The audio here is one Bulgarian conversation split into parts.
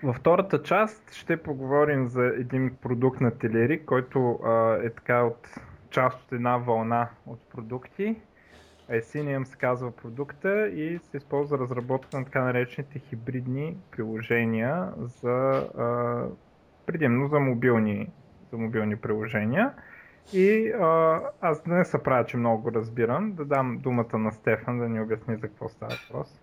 Във втората част ще поговорим за един продукт на Telerik, който е така от част от една вълна от продукти. Asinium се казва продукта и се използва разработка на така наречените хибридни приложения предимно за мобилни приложения. И аз не се правя, че много го разбирам, да дам думата на Стефан да ни обясни за какво става въпрос.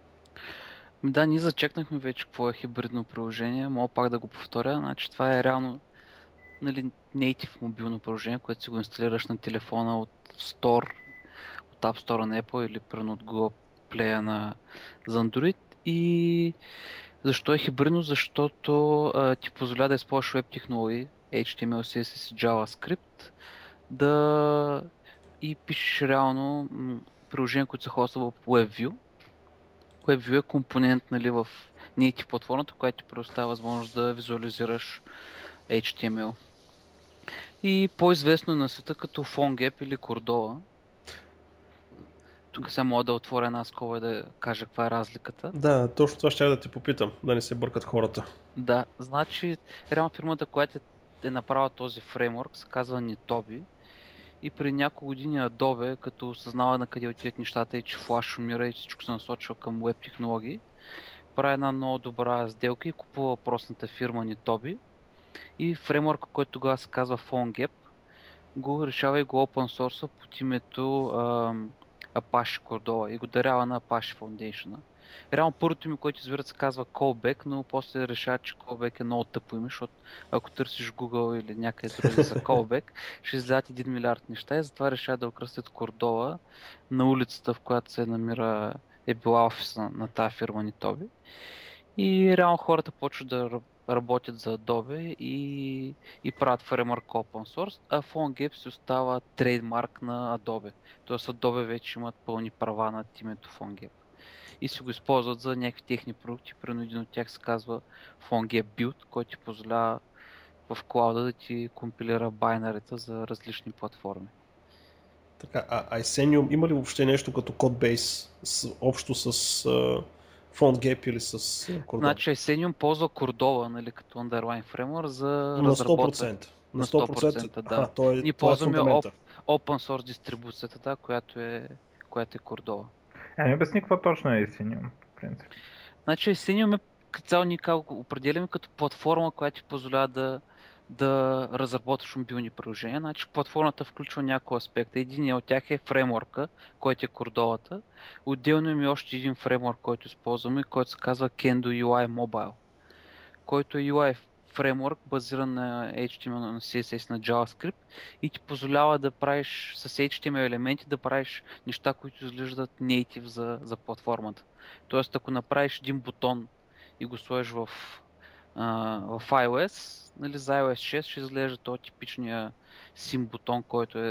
Да, ние зачекнахме вече какво е хибридно приложение. Мога пак да го повторя. Значи това е реално, нали, native мобилно приложение, което си го инсталираш на телефона от Store, от App Store на Apple или примерно от Google Play за Android. И защо е хибридно? Защото ти позволява да използваш веб технологии, HTML, CSS и JavaScript, да и пишеш реално приложение, които се хоства в WebView. WebView е компонент, нали, в native платформата, която ти предоставя възможност да визуализираш HTML. И по-известно на света като PhoneGap или Cordova. Тук сега мога да отворя една скоба и да кажа каква е разликата. Да, точно това ще да ти попитам, да не се бъркат хората. Да, значи реално фирмата, която е направила този фреймворк, се казва Nitobi. И преди няколко години Adobe, като осъзнава на къде отиват нещата и че Flash умира и всичко се насочва към веб технологии, прави една много добра сделка и купува въпросната фирма Nitobi. И фреймворка, който тогава се казва PhoneGap, го решава и го open source под името Apache Cordova и го дарява на Apache Foundation. Реално първото име, което избират, се казва Callback, но после решават, че Callback е много тъпо име, защото ако търсиш Google или някъде други за Callback, ще излязат 1 милиард неща и затова решават да окръстят Cordova на улицата, в която се намира е била офиса на тази фирма Nitobi. И реално хората почват да работят за Adobe и правят фреймворк open source, а PhoneGap си остава трейдмарк на Adobe. Тоест Adobe вече имат пълни права над името PhoneGap. И си го използват за някакви техни продукти. Примерно един от тях се казва PhoneGap Build, който ти позволява в клауда да ти компилира байнерите за различни платформи. Така, Asenium има ли въобще нещо като кодбейс общо с PhoneGap или с Cordova? Значи Asenium ползва Cordova, нали, като underline framework за На разработка 100%. На на 100%. 100%, да. Ние Това е ползваме фундамента. open source дистрибуцията, да, която е Cordova. Ми обясни какво точно е Asinium, по принцип. Значи Asenium като цяло ние как го определяме като платформа, която ти позволява да разработваш мобилни приложения. Значи платформата включва няколко аспекта. Един от тях е фреймворка, който е Cordova. Отделно има и още един фреймворк, който използваме, който се казва Kendo UI Mobile, който е UI фреймворк, базиран на HTML, на CSS, на JavaScript и ти позволява да правиш с HTML елементи, да правиш неща, които изглеждат native за платформата. Тоест, ако направиш един бутон и го сложиш в iOS, нали, за iOS 6 ще изглежда този типичния сим бутон,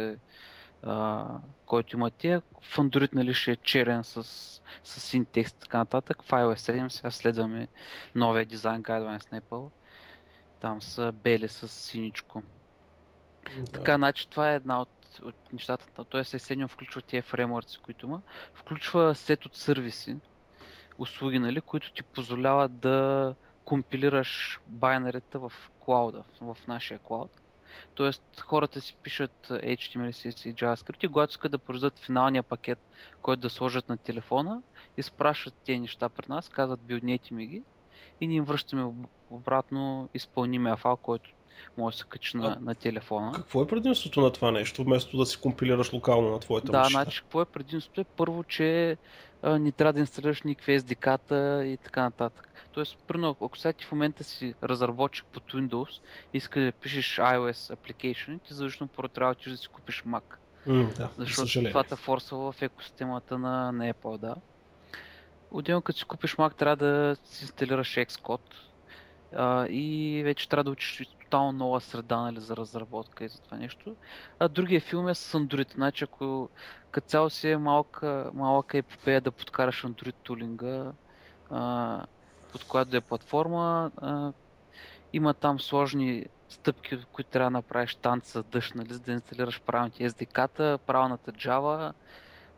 който има тия. В Android, нали, ще е черен с синтекст и така нататък. В iOS 7 сега следваме новия дизайн Guidelines на Apple. Там са бели с синичко. Да. Така, значи това е една от нещата. Тоест Selenium включва тия фреймворци, които има. Включва сет от сервиси, услуги, нали, които ти позволяват да компилираш байнерите в клауда, в нашия клауд. Тоест хората си пишат HTML, CSS и JavaScript и когато искат да произведат финалния пакет, който да сложат на телефона, изпращат тези неща пред нас, казват билднете ми ги и ние им връщаме обратно изпълнимия файл, който може да се качи А на телефона. какво е предимството на това нещо, вместо да си компилираш локално на твоята Да, машина? значи какво е предимството? Първо, че не трябва да инсталираш никакви SDK-та и така нататък. Тоест, примерно, ако сега ти в момента си разработчик под Windows, иска да пишеш iOS application, ти задължително първо трябва да си купиш Mac. Да, за Защото това съжаление. те форсва в екосистемата на Apple, да. Отделно като си купиш Mac, трябва да си инсталираш Xcode и вече трябва да учиш тотално нова среда, нали, за разработка и за това нещо. А другия филм е с Android. Значи ако като цяло си е малка епопея да подкараш Android тулинга, под която да е платформа, има там сложни стъпки, които трябва да направиш танца дъжд, нали, за да инсталираш правилните SDK-та, правилната Java,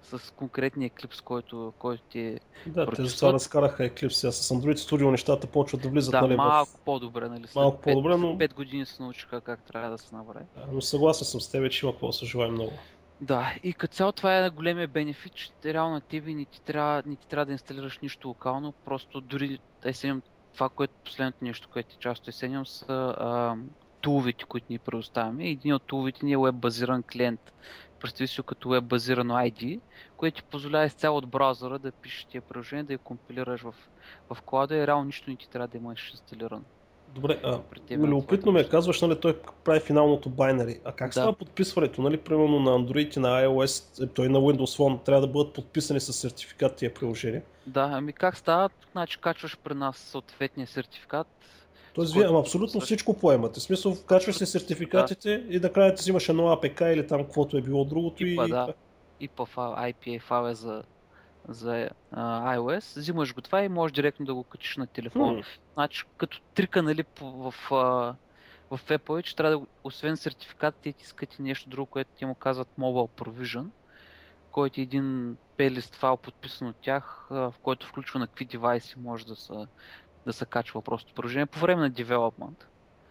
с конкретния Eclipse, който ти Да, те прочистват. затова разкараха Eclipse. Сега с Android Studio нещата почват да влизат, Да, нали, малко по-добре, нали? След малко по-добре, но... 5 години се научиха как трябва да се направи. Но съгласен съм с теб, че има какво да се желая много. Да, и като цяло това е големия бенефит, че реално на тебе не ти трябва да инсталираш нищо локално, просто дори Asenium, това, което последното нещо, което ти част от Asenium са туловете, които ни предоставяме. Един от туловете ни е веб-базиран клиент, представи си като веб-базирано ID, което ти позволява изцяло от браузъра да пишеш тия приложения, да я компилираш в клада и реално нищо не ти трябва да имаш инсталирано. Добре, При тебе на любопитно ме твоята казваш, нали, той прави финалното байнари. А как Да. става подписването? Нали, примерно на Android и на iOS, той на Windows Phone трябва да бъдат подписани с сертификат тия приложения. Да, ами как става? Значи качваш при нас съответния сертификат. Тоест с вие който абсолютно подписваш. всичко поемате. В смисъл, качваш си сертификатите и накрая ти взимаш едно APK или там каквото е било другото Типа, и... да. И по IPA файл е за iOS. Взимаш го това и можеш директно да го качиш на телефон. Значи като трика, нали, в Apple е, че трябва да, освен сертификатите, ти искат и нещо друго, което ти му казват Mobile Provision, който е един плейлист файл подписан от тях, в който включва на какви девайси може да се качва просто приложение по време на development.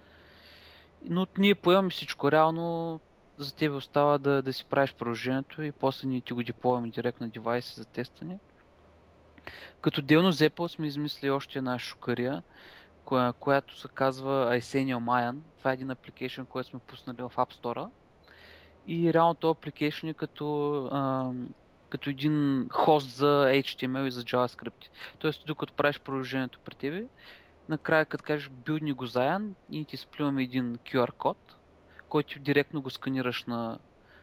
Но ние поемаме всичко. Реално за тебе остава да си правиш приложението и после ние ти го деплоим директно на девайси за тестване. Като отделно за Apple сме измислили още една шукария, която се казва Asenium Mayan. Това е един application, който сме пуснали в App Store. И реално този application е като един хост за HTML и за JavaScript. Тоест, докато правиш приложението при тебе, накрая като кажеш build ни го заедно и ти сплюваме един QR код, който директно го сканираш на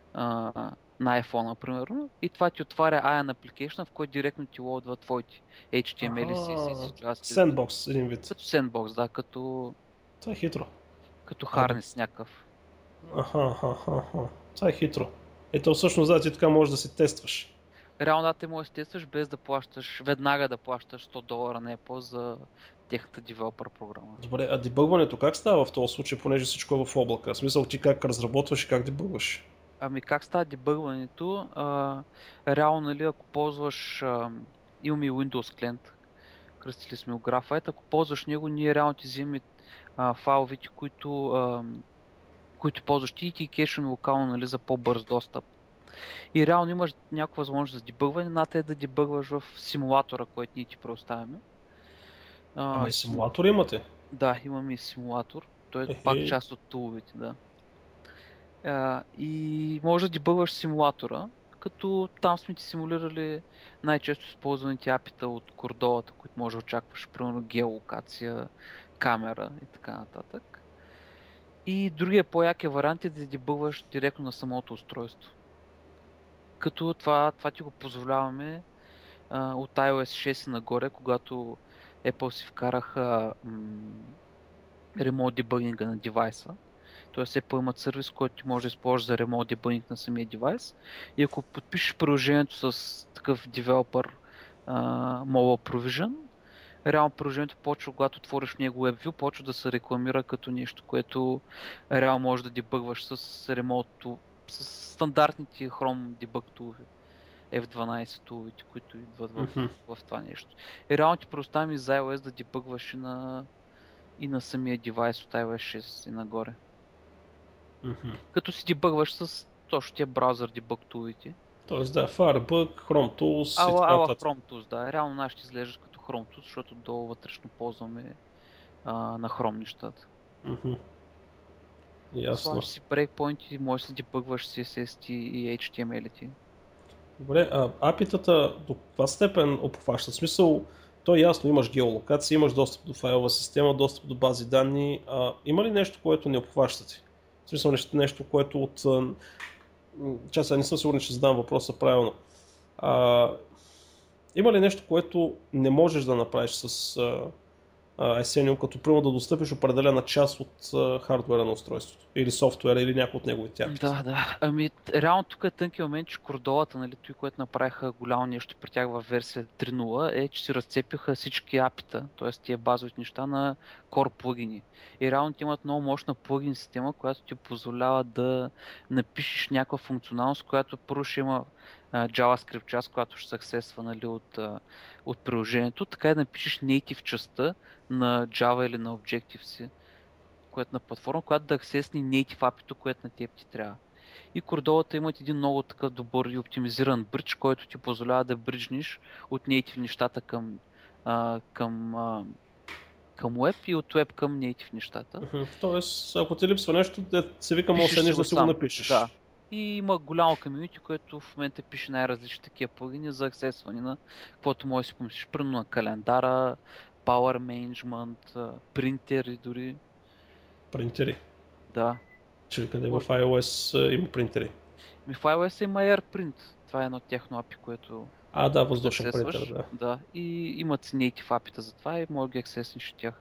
iPhone, например, и това ти отваря IAN application, в който директно ти лоудва твоите HTML, CSS, JavaScript. Sandbox, един вид. Като sandbox, да, като Това е хитро. harness някакъв. Това е хитро. Ето всъщност, да, ти така можеш да си тестваш. Реално да, те можеш да тестваш без да плащаш, веднага да плащаш $100 на Apple за техната девелопър програма. Добре, а дебъгването как става в този случай, понеже всичко е в облака? В смисъл ти как разработваш и как дебъгваш? Ами как става дебъгването? Реално, нали, ако ползваш, имаме и Windows клиент, кръстили сме го Graphite, ако ползваш него, ние реално ти вземем файловете, които ползваш ти и ти кешваме локално, нали, за по-бърз достъп. И реално имаш някаква възможност за дебъгване, едната е да дебъгваш в симулатора, който ние ти предоставяме. Ама и симулатор имате? Да, имаме и симулатор. Той е пак част от туловете, да. И може да дебъгваш симулатора, като там сме ти симулирали най-често използваните апита от кордолата, които може да очакваш, примерно геолокация, камера и така нататък. И другия по-якия вариант е да дебъгваш директно на самото устройство. Като това ти го позволяваме от iOS 6 нагоре, когато Apple си вкараха ремонт дебъгинга на девайса. Тоест Apple имат сервис, който ти може да използваш за ремонт дебъгинг на самия девайс. И ако подпишеш приложението с такъв девелопър Mobile Provision, реално приложението почва, когато отвориш него WebView, почва да се рекламира като нещо, което реално може да дебъгваш с ремонт, с стандартните Chrome debug тулове. F12 туловете, които идват в това нещо. И реално ти предоставим и за iOS да дебъгваш и на самия девайс от iOS 6 и нагоре. Като си дебъгваш с точно тия браузър дебъг туловете. Тоест да, Firebug, Chrome Tools и така нататък. Chrome Tools, да. Реално нашите изглеждат като Chrome Tools, защото долу вътрешно ползваме на Chrome нещата. Ясно. Слагаш си брейкпоинти, можеш да дебъгваш CSS и HTML-ти. Добре, апитата до каква степен обхващат? В смисъл, то е ясно, имаш геолокация, имаш достъп до файлова система, достъп до бази данни. Има ли нещо, което не обхващате? В смисъл нещо, което от... Сега не съм сигурен, че задам въпроса правилно. Има ли нещо, което не можеш да направиш с Asenium, като примерно да достъпиш определена част от хардуера на устройството или софтуера или някой от неговите тях? Да. Ами, реално тук е тънки момент, че кордолата, нали, той, което направиха голямо нещо при тях във версия 3.0 е, че си разцепиха всички апита, т.е. тия базови неща на Core плагини. И реално ти имат много мощна плагин система, която ти позволява да напишеш някаква функционалност, която първо ще има JavaScript част, която ще се аксесва, нали, от приложението, така и да напишеш native частта на Java или на Objective-C, което на платформа, която да аксесни native API-то, което на теб ти трябва. И кордовата имат един много такъв добър и оптимизиран бридж, който ти позволява да бриджниш от native нещата към web и от web към native нещата. Тоест, ако ти липсва нещо, се вика, може Пишеш да си го напишеш. Да. И има голямо комьюнити, което в момента пише най-различни такива плагини за аксесване на каквото може да си помислиш. Примерно на календара, Power Management, принтери дори. Принтери? Да. Че къде в iOS има принтери? В iOS има AirPrint. Това е едно тяхно API, което Да, въздушен принтер, да. Да, и имат си native API-та за това и може да ги аксеснеш от тях.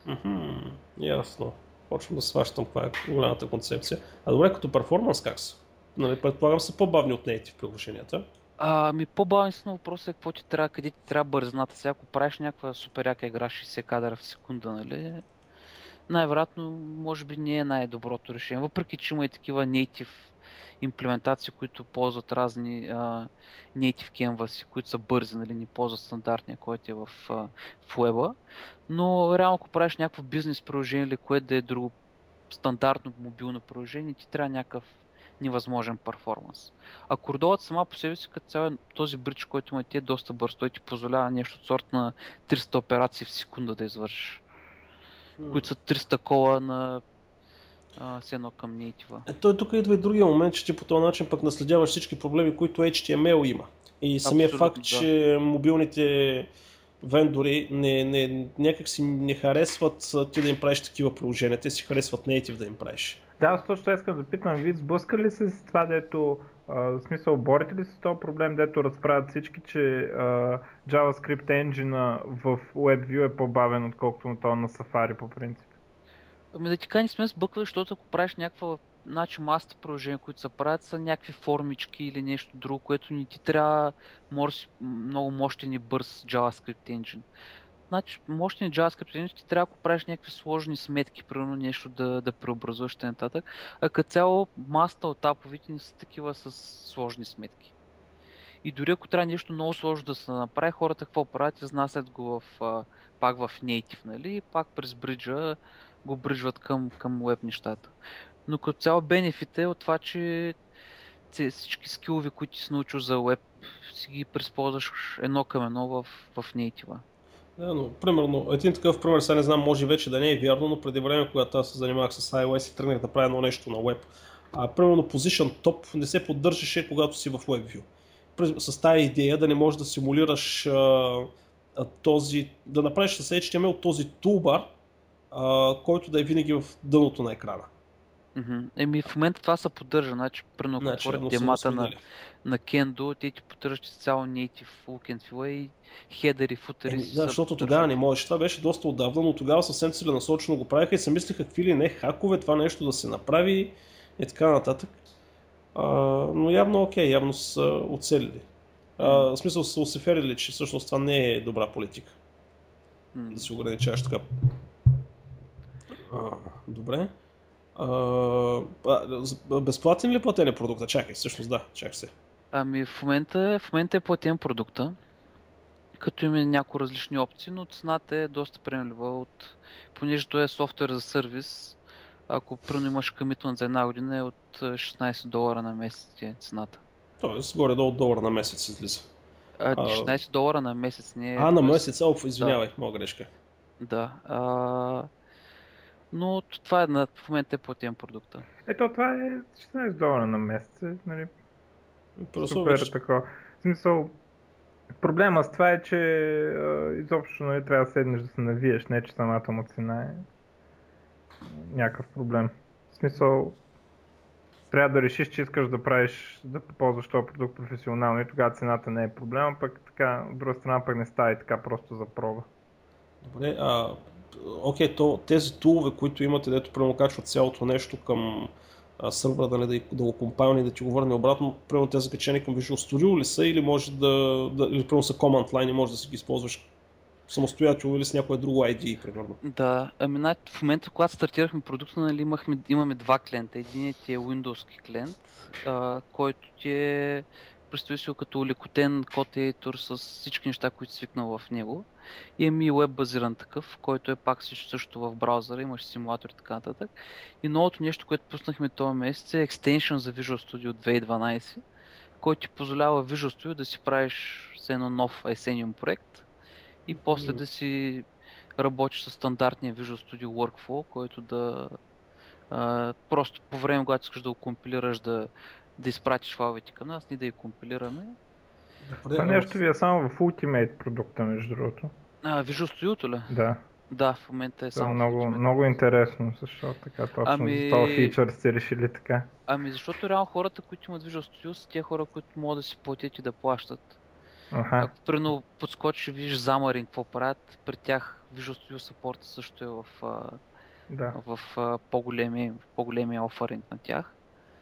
Ясно. Почвам да сващам каква е голямата концепция. Добре, като перформанс как са? Нали, предполагам са по-бавни от native приложенията. По-бавни са, но въпросът е какво ти трябва, къде ти трябва бързината. Сега ако правиш някаква супер яка игра 60 кадъра в секунда, нали? Най-вероятно, може би не е най-доброто решение. Въпреки че има и такива native имплементации, които ползват разни native canvas, които са бързи, нали, не ползват стандартния, който е в web-а. Но реално, ако правиш някакво бизнес приложение или което да е друго стандартно мобилно приложение, ти трябва някакъв невъзможен перформанс. А кордовата сама по себе си, като цяло този бридж, който има, ти е доста бърз. Той ти позволява нещо от сорт на 300 операции в секунда да извършиш. Които са 300 кола на с едно към native. Той тук идва и другия момент, че ти по този начин пък наследяваш всички проблеми, които HTML има. И самия факт, че мобилните вендори някак си не харесват ти да им правиш такива приложения, те си харесват native да им правиш. Да, точно искам да питам, вие сблъскали ли се с това, дето, в смисъл, борите ли се с този проблем, дето разправят всички, че JavaScript engine в WebView е по-бавен, отколкото на това на Safari по принцип? Да ти кажа, не сме сбъквали, защото ако правиш някаква, значи масата приложения, които се правят, са някакви формички или нещо друго, което не ти трябва много мощен и бърз JavaScript engine. Значи, мощен JavaScript engine ти трябва, ако правиш някакви сложни сметки, примерно нещо да преобразуваш и нататък, а като цяло масата от аповите не са такива с сложни сметки. И дори ако трябва нещо много сложно да се направи, хората какво правят? Изнасят го пак в native, нали? И пак през бриджа го бриджват към web нещата. Но като цяло бенефит е от това, че всички скилови, които си научил за web, си ги преизползваш едно към едно в native. Да, но примерно, един такъв пример, сега не знам, може вече да не е вярно, но преди време, когато аз се занимавах с iOS и тръгнах да правя едно нещо на web, примерно Position Top не се поддържаше, когато си в WebView. С тази идея да не можеш да симулираш да направиш с HTML този тулбар, който да е винаги в дъното на екрана. В момента това се поддържа, значи, ако отворят темата на Kendo, те ти поддържат цяло native look and feel и хедери, футери. Да, защото тогава не можеш. Това беше доста отдавна, но тогава съвсем целенасочено го правиха и се мислиха какви ли не хакове това нещо да се направи и така нататък. Но явно явно са оцелили. В смисъл са усеферили, че всъщност това не е добра политика. Да се ограничаваш така. Добре. Безплатен ли платен е продукта? Чакай, всъщност да, чакай се. В момента е платен продукта, като има някои различни опции, но цената е доста приемлива, понеже той е софтуер за сервис. Ако примерно имаш комитмент за една година, е от $16 на месец е цената. Тоест горе-долу $1 на месец излиза. $16 на месец не е... на месец, извинявай, моя грешка. Да. Но това в момента е платен продукта. Това е $16 на месец, нали? Супер такова. В смисъл, проблема с това е, че изобщо нали, трябва да седнеш да се навиеш, не че самата му цена е някакъв проблем. В смисъл, трябва да решиш, че искаш да ползваш този продукт професионално и тогава цената не е проблема, пък така, от друга страна пък не става и така просто за проба. Добре, тези тулове, които имате, дето прямо качват цялото нещо към сървъра, да го компайлне и да ти го върне обратно, примерно те закачени към Visual Studio ли са или може или примерно са command line и може да си ги използваш самостоятелно или с някое друго ID, примерно. Да, в момента, когато стартирахме продукта, нали, имаме два клиента. Единият е Windows клиент, който ти е представи си го като лекотен код едитор с всички неща, които свикнал в него. И и веб базиран такъв, който е пак също в браузъра, имаш симулатор и така нататък. И новото нещо, което пуснахме този месец е екстеншън за Visual Studio 2012, който ти позволява Visual Studio да си правиш с едно нов Asenium проект и после да си работиш с стандартния Visual Studio Workflow, който да просто по време, когато искаш да го компилираш, да изпратиш файловете към нас, ние да ги компилираме. Това нещо ви е само в Ultimate продукта, между другото. Visual Studio ли? Да. Да, в момента е само много, в Ultimate. Много интересно, защото така точно за този фичър сте решили така. Защото реално хората, които имат Visual Studio, са тия хора, които могат да си платят и да плащат. Ако примерно подскочиш и видиш Xamarin какво правят, при тях Visual Studio Support също е в по-големия оферинг на тях.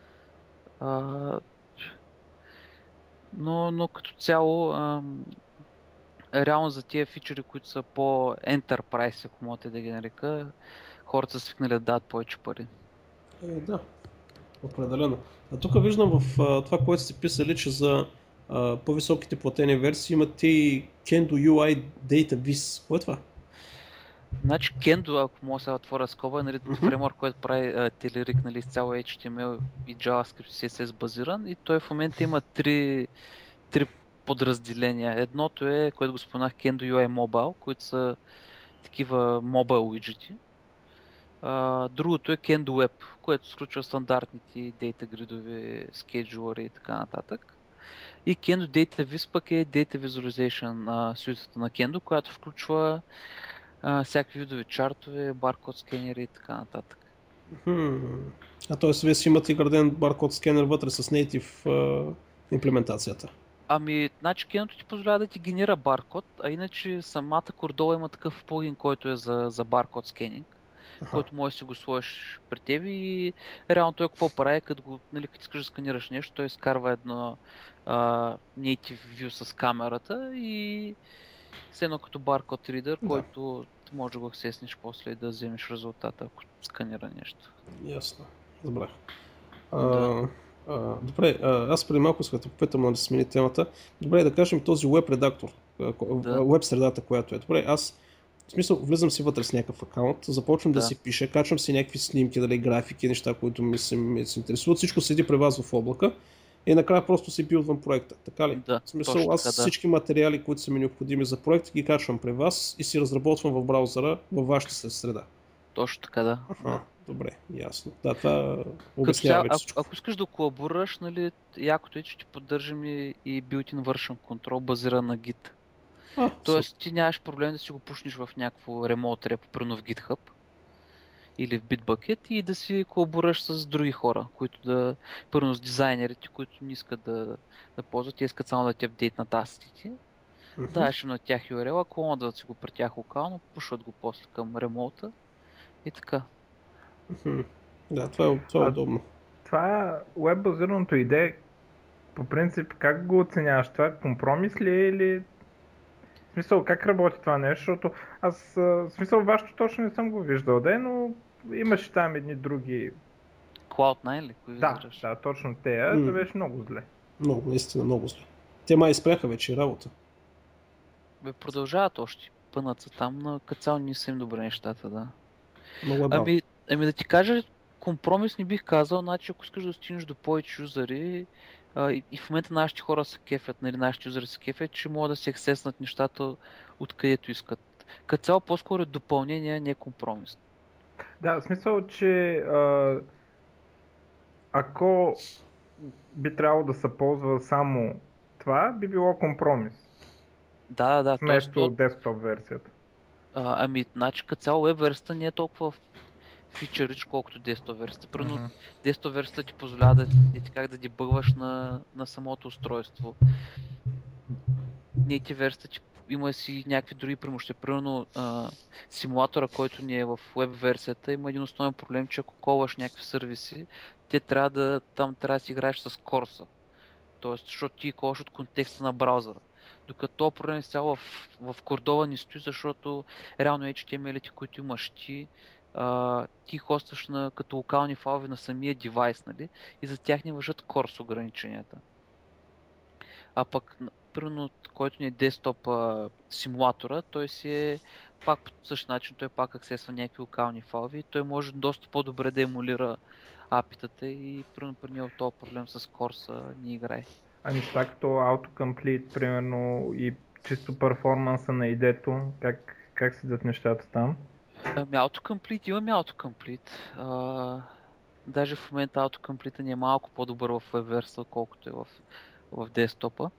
Но като цяло, реално за тия фичери, които са по-enterprise, ако можете да ги нарека, хората са свикнали да дадат повече пари. Да, определено. А тук виждам в това, което сте писали, че за по-високите платени версии имат и Kendo UI Data Viz. Кое е това? Значи Kendo, ако мога да отворя скоба, нали, фреймворк, който прави Telerik, нали, изцяло HTML и JavaScript CSS базиран, и той в момента има три подразделения. Едното е, което го споменах, Kendo UI Mobile, които са такива mobile widgeti. Другото е Kendo Web, което включва стандартните дейта гридове, скеджулъри и така нататък. И Kendo Data Viz пък е Data Visualization суитата на Kendo, която включва всякакви видове чартове, баркод скенери и така нататък. Т.е. вие си имате граден баркод скенер вътре с native имплементацията? Значи Kendo ти позволява да ти генера баркод, а иначе самата Cordova има такъв плагин, който е за баркод скенинг, който можеш да си го сложиш при теб и реално той какво прави, като искаш да сканираш нещо, той изкарва едно native view с камерата и все едно като баркод ридър, който може да го аксеснеш после и да вземеш резултата, ако сканира нещо. Ясно, разбрах. Добре, аз преди малко искам да попитам да смени темата. Добре, да кажем този веб редактор, веб средата, която е. Добре, аз в смисъл влизам си вътре с някакъв акаунт, започвам да си пиша, качвам си някакви снимки, графики, неща, които ми се интересуват. Всичко седи при вас в облака и накрая просто си билдвам проекта. Така ли? Да, в смисъл, аз всички материали, които са ми необходими за проект, ги качвам при вас и си разработвам в браузъра във вашата среда. Точно така, да. Добре, ясно. Да, това обяснява вече всичко. Ако искаш да колаборираш, нали, якото е, че ти поддържам и built-in version control базиран на Git. Тоест ти нямаш проблем да си го пушнеш в някакво ремонт репо, примерно в GitHub или в Bitbucket и да си колаборираш с други хора, които примерно с дизайнерите, които не искат да ползват, те искат само да ти апдейтнат асетите. Даваш им на тях URL, ако да си го при тях локално, пушват го после към ремонта и така. Да, това е удобно. Това веб-базираното идея, по принцип, как го оценяваш? Това компромис ли е или... В смисъл, как работи това нещо? Защото аз, в смисъл, вашето точно не съм го виждал, но имаше там едни други... Cloud9 ли? Да, точно те, това беше много зле. Много, наистина много зле. Те май спряха вече работа. Продължават още. Пънат са там, но като цяло не са им добре нещата, да. Много е да ти кажа, компромис не бих казал, значи ако искаш да стигнеш до повече юзери, и в момента нашите хора се кефят, нали, нашите юзери се кефят, че могат да се аксеснат нещата откъдето искат. Като цяло по-скоро е допълнение, не е компромис. Да, в смисъл, че ако би трябвало да се ползва само това, би било компромис. Да. Вместо десктоп версията. Значи като цяло веб версията не е толкова фичърич, колкото десктоп версията. Примерно десктоп версията ти позволява как да дебъгваш на самото устройство. Native версията има си някакви други преимущества. Примерно симулатора, който ни е в веб версията, има един основен проблем, че ако колваш някакви сервиси, трябва да си играеш с корса. Тоест, защото ти колваш от контекста на браузъра. Докато този проблем е цяло в Cordova не стои, защото реално HTML-ите, които имаш ти хостваш като локални файлове на самия девайс, нали? И за тях не важат корс ограниченията. А пък, примерно, който ни е десктоп симулатора, той си е пак по същия начин, той пак аксесва някакви локални файлове и той може доста по-добре да емулира апитата и примерно при него този проблем с корса не играе. А неща като autocomplete, примерно, и чисто перформанса на идето, как седят нещата там? Ами autocomplete, имаме autocomplete. Даже в момента autocomplete ни е малко по-добър в WebVersa, отколкото е в десктопа.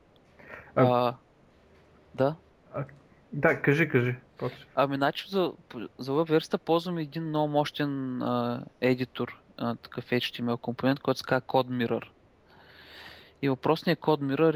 Да. Да, кажи. После. Ами, значи за WebVersa ползваме един много мощен едитор, такъв HTML компонент, който се казва CodeMirror. И въпросният CodeMirror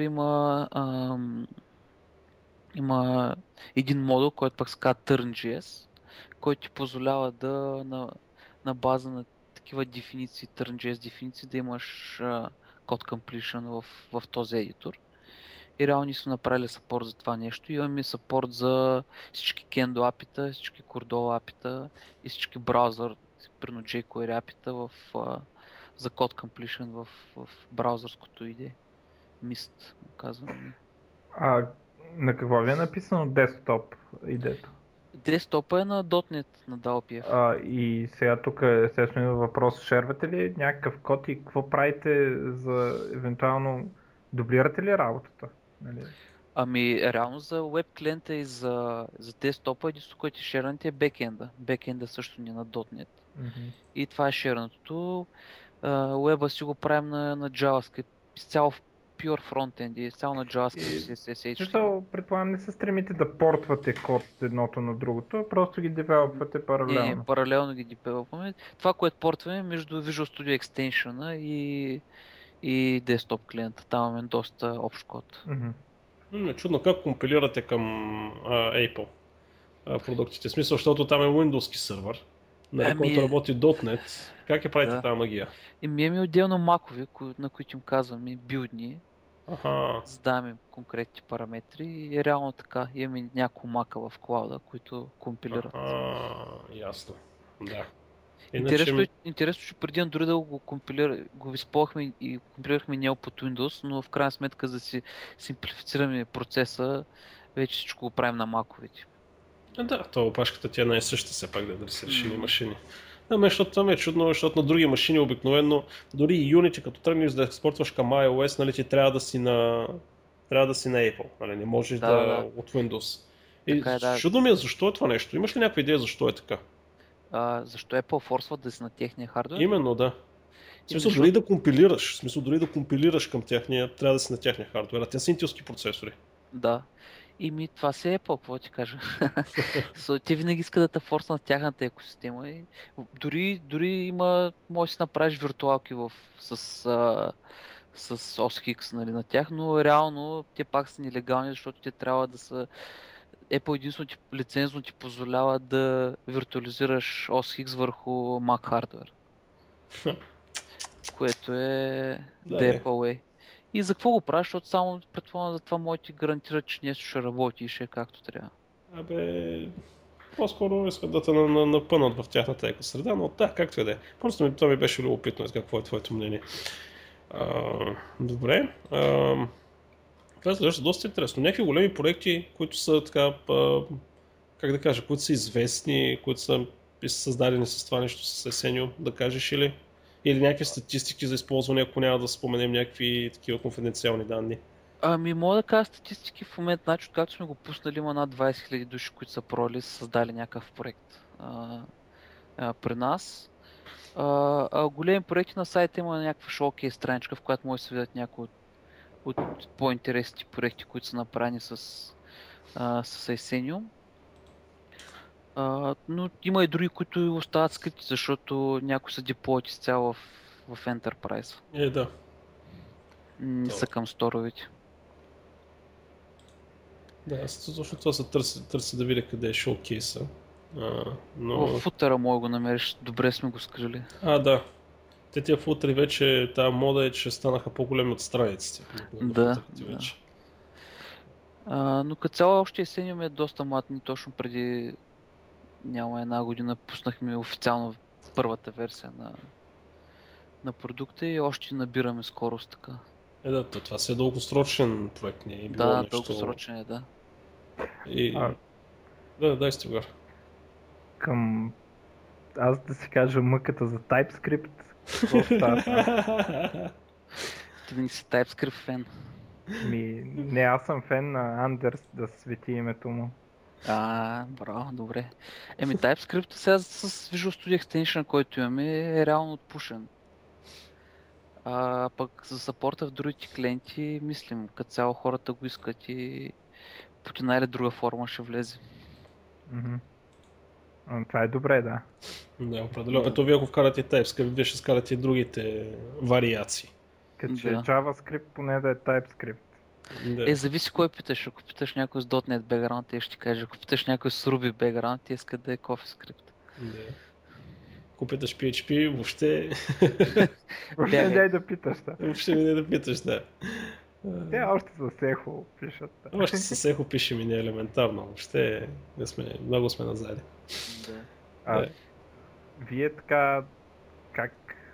има един модул, който пък се казва Turn.js, който ти позволява на база на такива дефиниции, Turn.js дефиниции, да имаш code completion в този едитор. И реално ние сме направили саппорт за това нещо. Имаме саппорт за всички Kendo апита, всички Cordova апита и всички браузър, примерно jQuery апита за code completion в браузърското IDE. Mist, казваме. А на какво ви е написано десктоп идето? Десктопа е на .NET, на DALPF. И сега тук естествено има въпрос, шервате ли някакъв код и какво правите за евентуално дублирате ли работата? Нали? Ами, реално за веб клиента и за десктопа единството, което е шернато е бекенда. Бекенда също ни е на .NET. Mm-hmm. И това е шернато. Уеба си го правим на JavaScript. Изцяло в pure frontend, изцяло на JavaScript, CSS, HTML. Предполагам, не се стремите да портвате код от едното на другото, просто ги девелопвате паралелно. Паралелно ги девелопваме. Това, което портваме между Visual Studio Extension и десктоп клиента. Там имаме доста общ код. Mm-hmm. Чудно как компилирате към Apple продуктите. В смисъл, защото там е Windows-ки сървър, който работи .NET. Как я правите тази магия? Имаме отделно макове, на които им казваме билдни. Задаваме конкретни параметри и реално така имаме няколко мака в клауда, които компилират. Ясно. Да. Интересно, че преди Android да го използвахме и компилирахме него под Windows, но в крайна сметка, за да си симплифицираме процеса, вече всичко го правим на маковете. Да, то опашката ти е най-съща все пак, дали се решили машини. Да, защото там е чудно, защото на други машини обикновено, дори и Unity, като тръгнеш да експортваш към iOS, нали, ти трябва да си на Apple, нали, не можеш от Windows. И чудно ми е защо е това нещо. Имаш ли някаква идея защо е така? Защо Apple форсва да си на техния хардуер? Именно, да. В смисъл, дори да компилираш към техния, трябва да си на техния хардуер, а те са интелски процесори. Да. Това си е Apple, какво ти кажа. Те винаги искат да те форснат тяхната екосистема. И дори може да си направиш виртуалки с OS X, нали, на тях, но реално те пак са нелегални, защото те трябва да са... Apple единствено лицензно ти позволява да виртуализираш OS X върху Mac хардуер. Което е the Apple Way. И за какво го правиш, защото само предполагам за това може ти гарантира, че нещо ще работи и ще е както трябва. По-скоро искат да те напънат в тяхната екосреда, но да, както и да е. Просто това ми беше любопитно, какво е твоето мнение. Добре. Това изглежда доста интересно. Някакви големи проекти, които са така, как да кажа, които са известни, които са създадени с това нещо с Есенио, да кажеш или някакви статистики за използване, ако няма да споменем някакви такива конфиденциални данни? Мога да кажа статистики в момента, значи, както сме го пуснали, има над 20 000 души, които са проли, са създали някакъв проект при нас. Големи проекти на сайта има някаква шоукейс страничка, в която може да се видят някои от по-интересните проекти, които са направени с Есенио. Но има и други, които остават скрити, защото някои са деплойти изцяло в Enterprise. Да. Не са към сторовете. Да, точно това се търси да видя къде е шоукейса. В футъра мога го намериш, добре сме го скрили. Да. Тия футъри вече, тази мода е, че станаха по-големи от страниците. Да. Но като цяло още Есениум е доста млад, точно преди няма една година пуснахме официално първата версия на продукта и още набираме скорост така. Да, това си е дългосрочен проект, не е било Да, нещо... дългосрочен е, да. И... Да, дай сте гар. Към аз да си кажа мъката за TypeScript, какво става там? Ти не си TypeScript фен. Не, аз съм фен на Андерс да свети името му. Браво, добре. TypeScript сега с Visual Studio Extension, който имаме, е реално отпушен. Пък за сапорта в другите клиенти, мислим, като цяло хората го искат и под една или друга форма ще влезе. Това е добре, да. Да, определено. Ето вие ако вкарате TypeScript, вие ще скарате и другите вариации. Като че JavaScript, поне да е TypeScript. Да. Зависи кой питаш. Ако питаш някой с .NET background, те ще ти каже. Ако питаш някой с Ruby background, те искат да е CoffeeScript. Да. Ако питаш PHP, въобще... Въобще не да питаш, да. Въобще не да питаш, да. Те още с Echo пишат. Да. Още с Echo пишем и не елементарно. Въобще много сме назади. Да. Вие така, как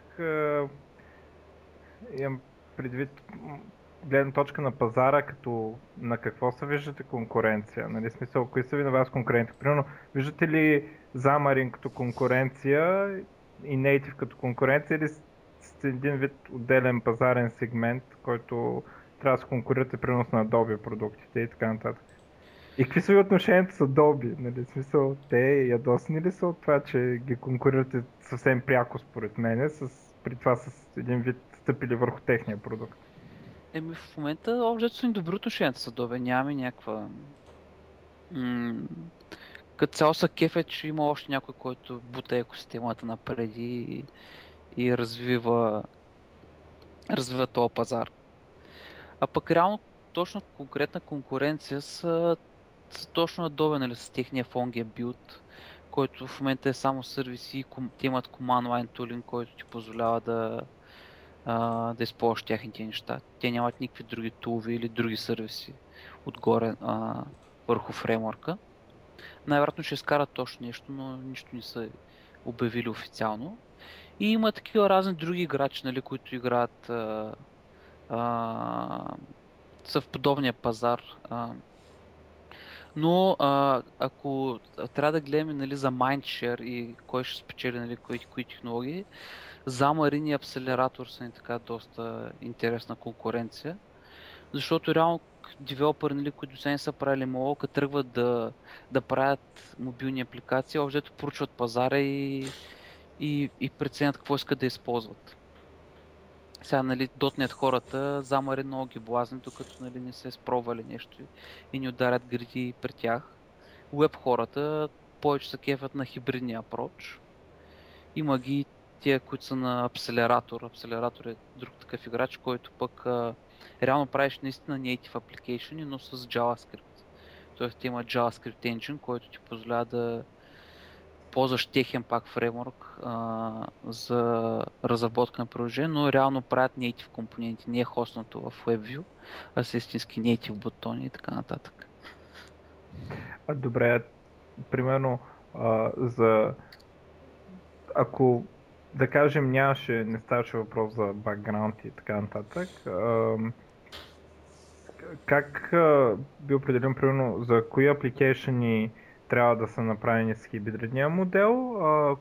имам предвид гледна точка на пазара, като на какво се виждате конкуренция? Нали, смисъл, кои са ви на вас конкуренти? Примерно, виждате ли Xamarin като конкуренция и Native като конкуренция или сте един вид отделен пазарен сегмент, който трябва да се конкурирате примерно на Adobe продуктите и така нататък? И какви са ви отношението с Adobe? Нали, смисъл, те ядосни ли са от това, че ги конкурирате съвсем пряко според мене, при това с един вид стъпили върху техния продукт? В момента общо са ни добри отношения с Adobe, нямаме някаква... Като цяло са кефе, че има още някой, който бута екосистемата напреди и развива този пазар. А пък реално точно конкретна конкуренция са точно Adobe, нали, с техния PhoneGap build, който в момента е само сервиси и те имат command line tooling, който ти позволява да използваш тяхните неща. Те нямат никакви други тулове или други сервиси отгоре върху фреймворка. Най-вероятно ще изкарат точно нещо, но нищо не са обявили официално. И има такива разни други играчи, нали, които играят са в подобния пазар. Но ако трябва да гледаме, нали, за mindshare и кой ще спечели, нали, кои технологии, Xamarin и Accelerator са ни така доста интересна конкуренция. Защото реално девелопери, нали, които сега не са правили мобил, като тръгват да правят мобилни апликации, общо поручват пазара и преценят какво искат да използват. Сега, нали, .NET хората, Xamarin много ги блазни, докато, нали, не се спробвали нещо и ни ударят гриди при тях. Web хората повече са кефят на хибридния апроч. Има ги тия, които са на Accelerator. Accelerator е друг такъв играч, който пък реално правиш наистина native application, но с JavaScript. Тоест има JavaScript engine, който ти позволява да ползваш техен пак фреймворк за разработка на приложение, но реално правят native компоненти, не е хоснато в WebView, а са истински native бутони и така нататък. Добре, примерно ако да кажем не ставаше въпрос за бакграунд и така нататък, как би определен примерно за кои апликейшени трябва да са направени с хибридния модел,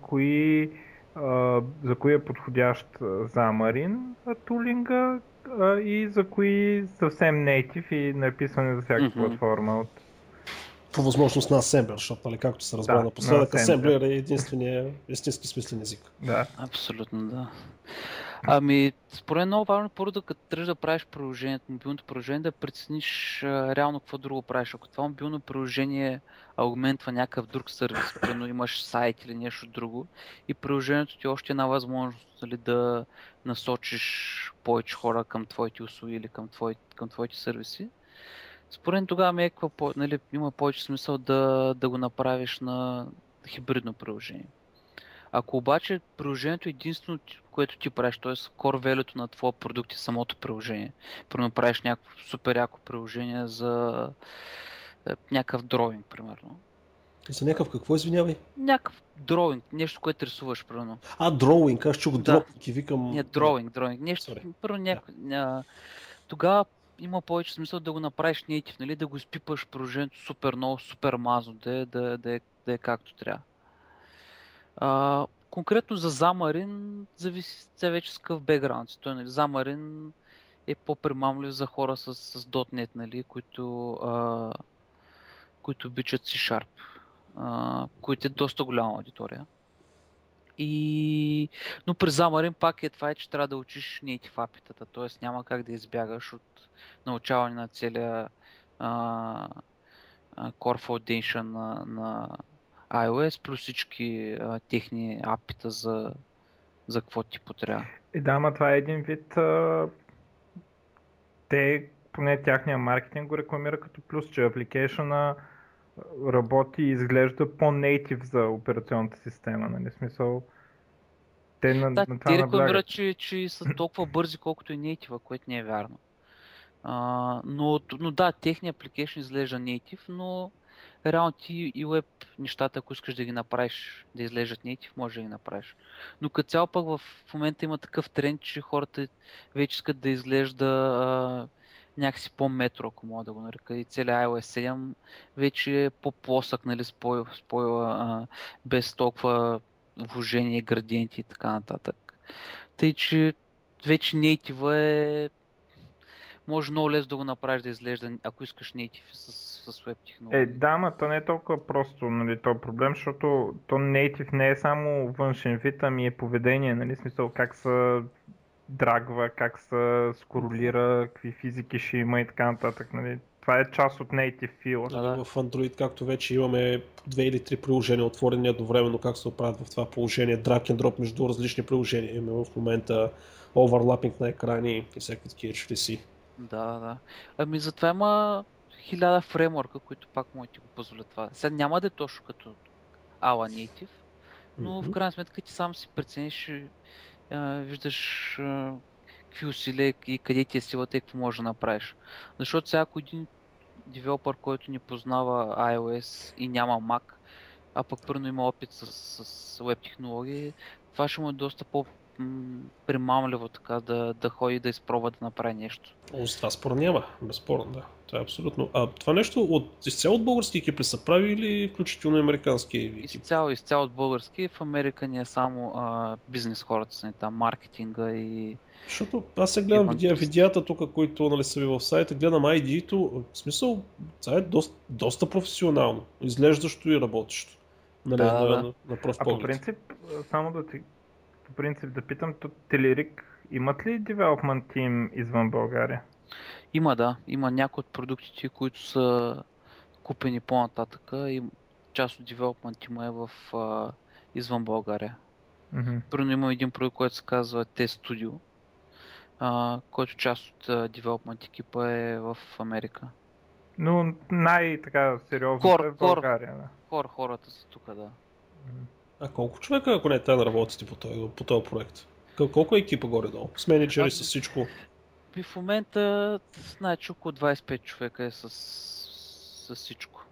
за кои е подходящ Xamarin тулинга и за кои съвсем native и написане за всяка платформа. По възможност на асемблер, защото, нали, както се разбра напоследък, асемблер е единствения истински смислен език. Да. Абсолютно, да. Според много важно първо, като тръгнеш да правиш приложението, мобилното приложение, да прецениш реално какво друго правиш. Ако това мобилно приложение аугментва някакъв друг сервис, примерно имаш сайт или нещо друго и приложението ти още една възможност, нали, да насочиш повече хора към твоите услуги или към твоите сервиси. Според тогава нали, има повече смисъл да го направиш на хибридно приложение. Ако обаче приложението е единствено, което ти правиш, т.е. core value на твоя продукт е самото приложение. Примерно правиш някакво супер яко приложение за някакъв дроинг, примерно. За някакъв какво, извинявай? Някакъв дроинг, нещо, което рисуваш, примерно. Дроинг, аз чух дропник и викам... Не, дроинг, нещо, примерно тогава има повече смисъл да го направиш native, нали? Да го изпипаш приложението супер много, супер мазно, да е както трябва. Конкретно за Xamarin зависи вече с какъв бекграунд си. Той, нали, Xamarin е по-примамлив за хора с .NET, нали, които обичат C#, които е доста голяма аудитория. Но при Xamarin пак това, че трябва да учиш native апитата, т.е. няма как да избягаш от научаване на целия Core Foundation на iOS, плюс всички техни апита за какво ти потрябва. Да, ама това е един вид, те, поне тяхния маркетинг го рекламира като плюс, че апликейшъна работи и изглежда по-нейтив за операционната система, нали, смисъл. Те на това те рекламират, наблягат. че са толкова бързи, колкото и native, което не е вярно. Но да, техният application изглежда native, но реално ти и web нещата, ако искаш да ги направиш да изглеждат native, може да ги направиш. Но като цяло пък в момента има такъв тренд, че хората вече искат да изглежда някакси по-метро, ако мога да го нарека. И целият iOS 7 вече е по-плосък, нали, без толкова вложение, градиенти и така нататък. Тъй, че вече native е може много лесно да го направиш да изглежда, ако искаш native с web технология. Да, ма то не е толкова просто, нали, този проблем, защото то native не е само външен вид, ами е поведение, нали, смисъл как се драгва, как се скоролира, какви физики ще има и така нататък, нали. Това е част от native feel. Да. В Android, както вече имаме 2 или 3 приложения отворени едновременно, как се оправят в това положение, drag and drop между различни приложения. Имаме в момента оверлапинг на екрани и всякакви такива чудеси. Да. Ами затова има 1000 фреймворка, които пак могат да ти го позволят това. Сега няма да е точно като Ala Native, но в крайна сметка ти сам си прецениш и виждаш какви усилия и къде ти е силата и какво можеш да направиш. Защото сега ако един девелопър, който не познава iOS и няма Mac, а пък първо има опит с веб технологии, това ще му е доста по-примамливо така да ходи да изпробва да направи нещо. С това спор няма, безспорно, да. Това е абсолютно. Това нещо изцяло от български екип ли са прави или включително американски екип? Изцяло от български. В Америка не е само бизнес хората са, там маркетинга и... Защото аз се гледам видеята тук, които, нали, са ви в сайта, гледам ID-то, в смисъл, това е доста професионално, изглеждащо и работещо. Нали, на пръв поглед. По принцип, по принцип да питам, Telerik имат ли development team извън България? Има някои от продуктите, които са купени по-нататъка и част от development team е извън България. Примерно има един продукт, който се казва Test Studio, който част от development екипа е в Америка. Но най-така сериозно е в България. Хората са тук, да. Колко човека, ако не е тайна, работите по този проект? Колко е екипа горе-долу? С менеджери, с всичко? В момента, значи, около 25 човека е с всичко.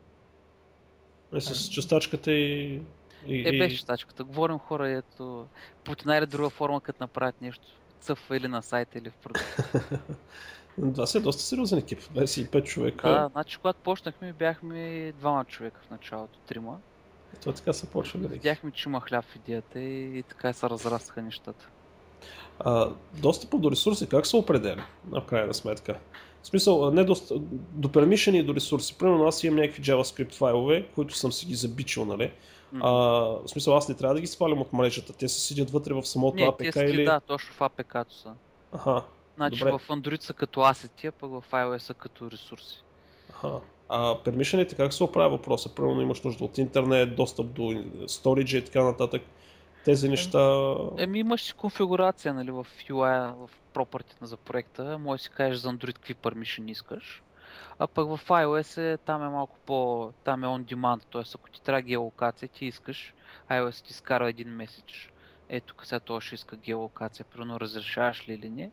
С частачката и... без частачката. Говорим хора, ето, по една или друга форма, като направят нещо. Цъфва или на сайта, или в продукт. Това си е доста сериозен екип. 25 човека. Да, значи когато почнахме, бяхме 2 човека в началото, 3. Това така се почва. Видяхме, че има хляб в идеята и така се разрастаха нещата. Достъпът до ресурси как се определя, в крайна сметка? В смисъл, не до пермишени и до ресурси. Примерно аз имам някакви JavaScript файлове, които съм си ги забичал, нали? В смисъл, аз не трябва да ги свалям от мрежата, те се седят вътре в самото APK или... Да, точно в APK-то са. Значи добре. В Android са като асети, а пък в iOS са като ресурси. Пермишените как се оправя въпроса? Примерно имаш нужда от интернет, достъп до storage и така нататък. Тези неща... Имаш си конфигурация, нали, в UI, в property за проекта. Може да си кажеш за Android какви permission искаш. А пък в iOS там е малко там е on demand, т.е. ако ти трябва геолокация, ти искаш, iOS ти скарва един меседж. Ето тук сега това ще иска геолокация, примерно разрешаваш ли или не.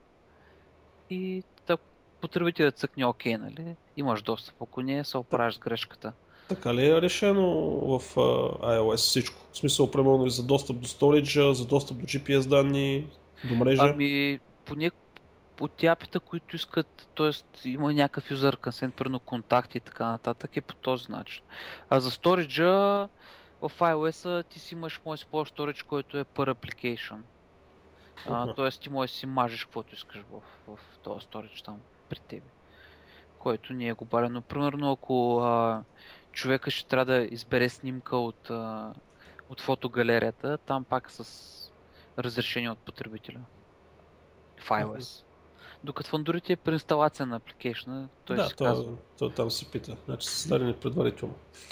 И потребителят цъкне окей, нали? Имаш достъп, ако не се оправиш с грешката. Така ли е решено в iOS всичко? В смисъл, примерно и за достъп до storage, за достъп до GPS данни, до мрежа? от апита, които искат, т.е. има някакъв юзър consent, примерно контакти и така нататък, е по този начин. А за сториджа в iOS-а ти си имаш мой използваш storage, който е per application. Т.е. ти можеш да си мажеш каквото искаш в този storage там при тебе. Който не е глобален. Но примерно ако човека ще трябва да избере снимка от фотогалерията, там пак с разрешение от потребителя в iOS. Докато в Android е преинсталация на application, той Да, се казва. то там се пита. Значи са създадени предварително.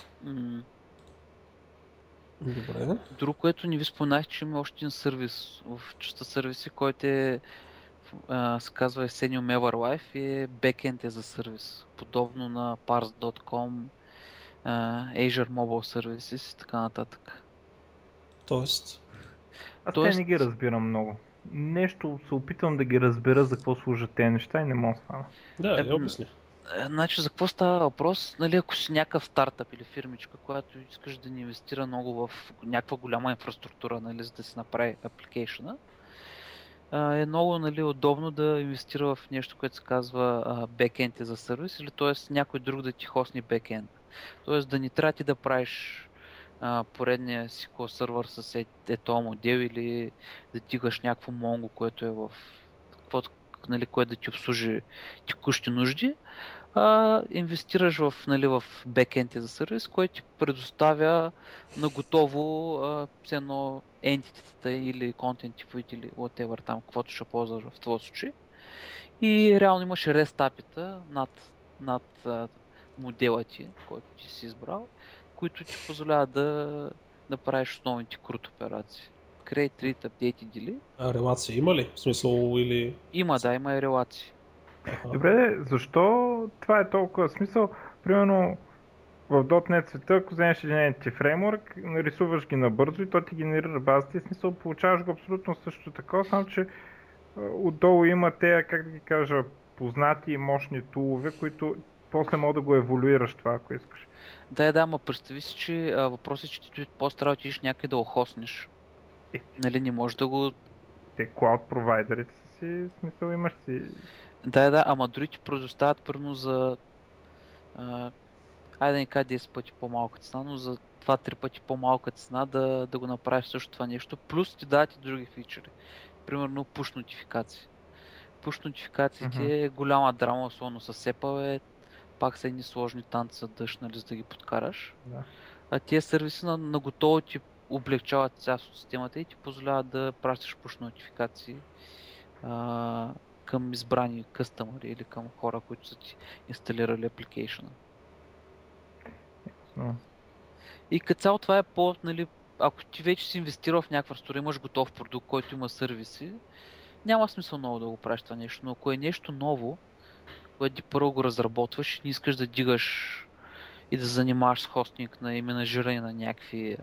Добре. Друго, което не ви споменах, че има още един сервис в частта сервиси, който се казва Senior Mailware и е backend за сервис. Подобно на Parse.com, Azure Mobile Services и така нататък. Тоест? Аз те не ги разбирам много. Нещо се опитвам да ги разбера за какво служат тези неща и не мога да стана. Да, я обясня. Значи за какво става въпрос? Нали, ако си някакъв стартъп или фирмичка, която искаш да ни инвестира много в някаква голяма инфраструктура, нали, за да си направи апликейшена, е много, нали, удобно да инвестира в нещо, което се казва backend за сервис, или т.е. някой друг да ти хостни backend. Т.е. да не трябва ти да правиш поредния SQL сервер с този модел или да дигаш някакво Mongo, което е в нали, което да ти обслужи текущи нужди, инвестираш в бекенти за сервис, който ти предоставя на готово все едно entity-тата или content type или whatever там, каквото ще ползваш в твоя случай. И реално имаш REST API-та над модела ти, който ти си избрал, които ти позволяват да правиш основните крут операции. Create, read, update и delete. А релация има ли? В смисъл или... Има и релации. Добре, защо това е толкова смисъл? Примерно в .NET света, ако вземеш един entity фреймворк, нарисуваш ги набързо и той ти генерира базата и смисъл получаваш го абсолютно също така, само че отдолу има те, как да ги кажа, познати и мощни тулове, които после мога да го еволюираш това, ако искаш. Да, ама представи си, че въпросът е, че ти после трябва да отидеш някъде да го хоснеш. Нали, не можеш да го... Те клауд провайдерите си, в смисъл имаш си... Ама дори ти предоставят първо за... айде да ни кажа 10 пъти по-малка цена, но за 2-3 пъти по-малка цена да го направиш също това нещо. Плюс ти дават и други фичери. Примерно push нотификации. Push нотификациите е голяма драма, особено с Apple, пак са едни сложни танци за дъжд, нали, за да ги подкараш. Да. А тия сервиси на готово ти облегчават част от системата и ти позволяват да пращаш push нотификации към избрани къстъмъри или към хора, които са ти инсталирали апликейшена. И като цяло това е нали, ако ти вече си инвестирал в някаква струя, имаш готов продукт, който има сервиси, няма смисъл много да го правиш това нещо, но ако е нещо ново, което ти първо го разработваш и не искаш да дигаш и да занимаваш с хостинг и менажиране на някакви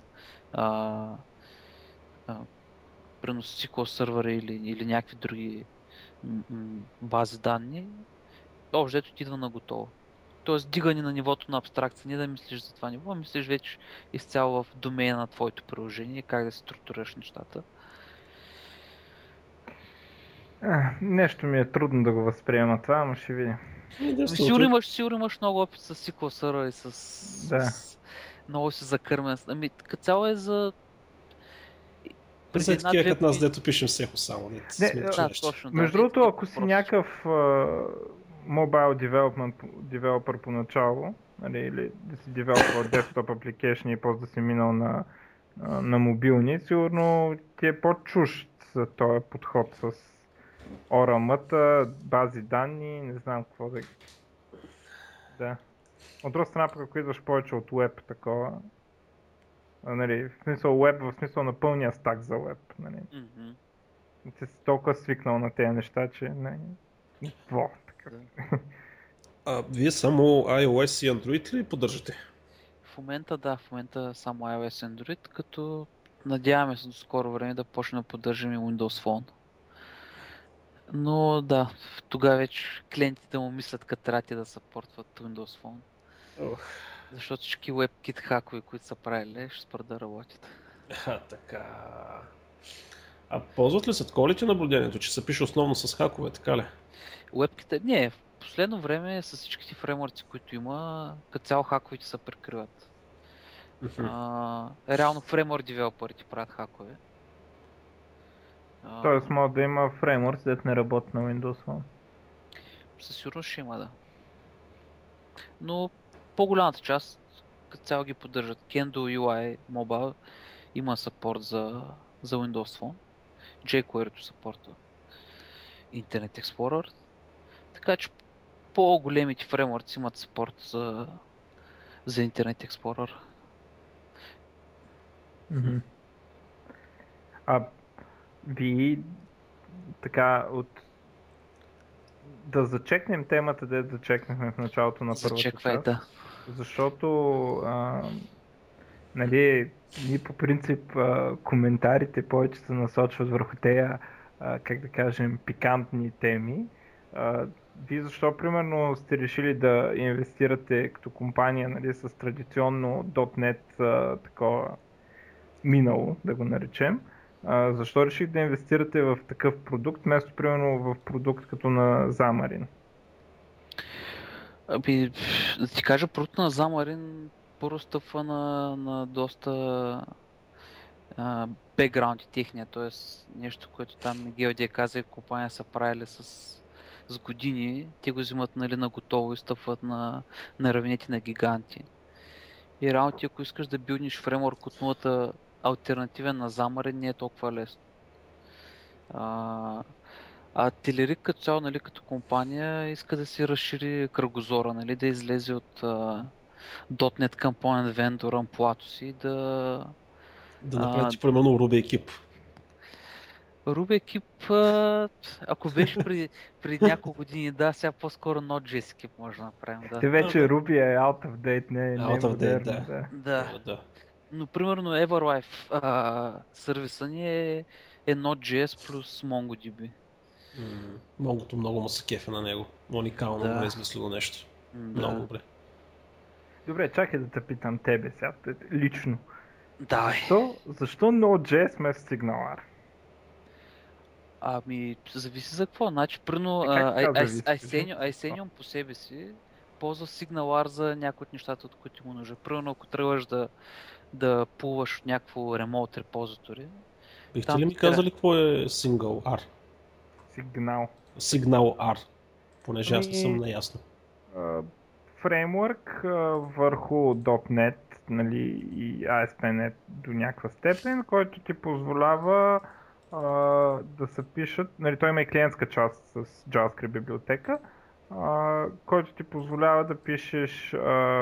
примерно SQL сервера или някакви други бази данни, общо ти идва на готово. Тоест дигане на нивото на абстракция, не да мислиш за това ниво, а мислиш вече изцяло в домейна на твоето приложение, как да се структурираш нещата. Нещо ми е трудно да го възприема това, ама ще видим. Сигурно имаш много опит с SQL сервер и с много си закърмен. Ами, като цяло е за... За такива като нас, дето пишем сехо само. Точно, между другото, ако си някакъв mobile девелопър поначало, нали, или да си девелопър desktop application и после да си минал на мобилни, сигурно ти е по-чужд за този подход с ORM-та, бази данни, не знам какво да... Да. От друга страна, ако идваш повече от web такова, нали, в смисъл web, в смисъл на пълния стак за web, нали. Ти си толкова свикнал на тези неща, че не... така. Вие само iOS и Android ли поддържате? В момента само iOS и Android, като надяваме се до скоро време да почнем да поддържаме Windows Phone. Но да, тогава вече клиентите му мислят като трябва да съпортват Windows Phone. Защото всички WebKit хакове, които са правили, ще спрат да работят. Така. А ползват ли се такова ли ти наблюдението, че се пише основно с хакове, така ли? Уебките, не, в последно време с всичките фреймворци, които има, като цяло хаковете се прикриват. Реално фреймворк девелоперите правят хакове. Тоест може да има фреймворк, след не работи на Windows Phone. Със сигурност ще има, да. Но по-голямата част като цяло ги поддържат. Kendo UI Mobile има съпорт за Windows Phone. jQuery съпорта Internet Explorer. Така че по-големите фреймворци имат съпорт за Internet Explorer. Ви така да зачекнем темата, да зачекнахме в началото на първата част. Да. Защото нали, ние по принцип коментарите повече се насочват върху тези, как да кажем, пикантни теми. Вие защо примерно сте решили да инвестирате като компания, нали, с традиционно .NET такова минало, да го наречем? Защо реших да инвестирате в такъв продукт, вместо примерно в продукт като на Xamarin? Да ти кажа, продукт на Xamarin първо стъпва на доста бекграунди техния, т.е. нещо, което там GeoD каза и компания са правили с години, те го взимат, нали, на готово и стъпват на равнети на гиганти. И реално ти, ако искаш да билдниш фреймворк от нулата, алтернативен на Xamarin, не е толкова лесно. Telerik като цяло, нали, като компания иска да си разшири кръгозора, нали, да излезе от .NET Component Vendor амплуато си, да направите примерно Ruby екип. Ruby екип, ако беше преди няколко години, да, сега по-скоро Node.js екип може да направим. Да. Те вече Ruby е out of date, не е модерно. Да. Но примерно Everlife сервиса ни е Node.js плюс MongoDB. Монгото много му се кефе на него. Уникално добре измислило нещо. Много добре. Добре, чакай да те питам тебе сега, лично. Давай. Защо Node.js вместо SignalR? Зависи за какво. Значи, примерно, Icenium по себе си ползва SignalR за някои от нещата, от които му нужда. Примерно, ако тръгваш да пулваш от някакво ремонт репозитори. Бихте ли ми казали какво е SignalR? SignalR, понеже аз не съм наясно. Фреймворк върху .NET, нали, и ASP.NET до някаква степен, който ти позволява да се пишат, нали, той има и клиентска част с JavaScript библиотека, който ти позволява да пишеш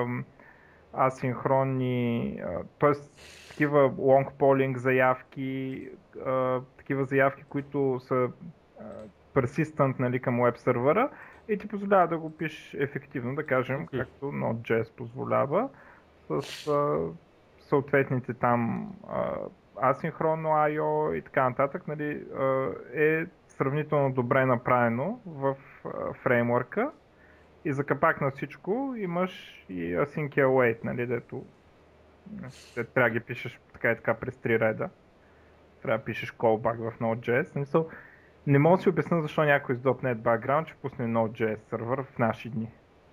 асинхронни, т.е. такива long polling заявки, такива заявки, които са persistent, нали, към веб сервера и ти позволява да го пишеш ефективно, да кажем, както Node.js позволява, с съответните там асинхронно I/O и така нататък, нали, е сравнително добре направено в фреймворка и за капак на всичко имаш и async await, нали, дето трябва да ги пишеш така и така през 3 реда. Трябва да пишеш callback в Node.js. Не мога да си обясня защо някой с .NET background ще пусне Node.js сервер в наши дни.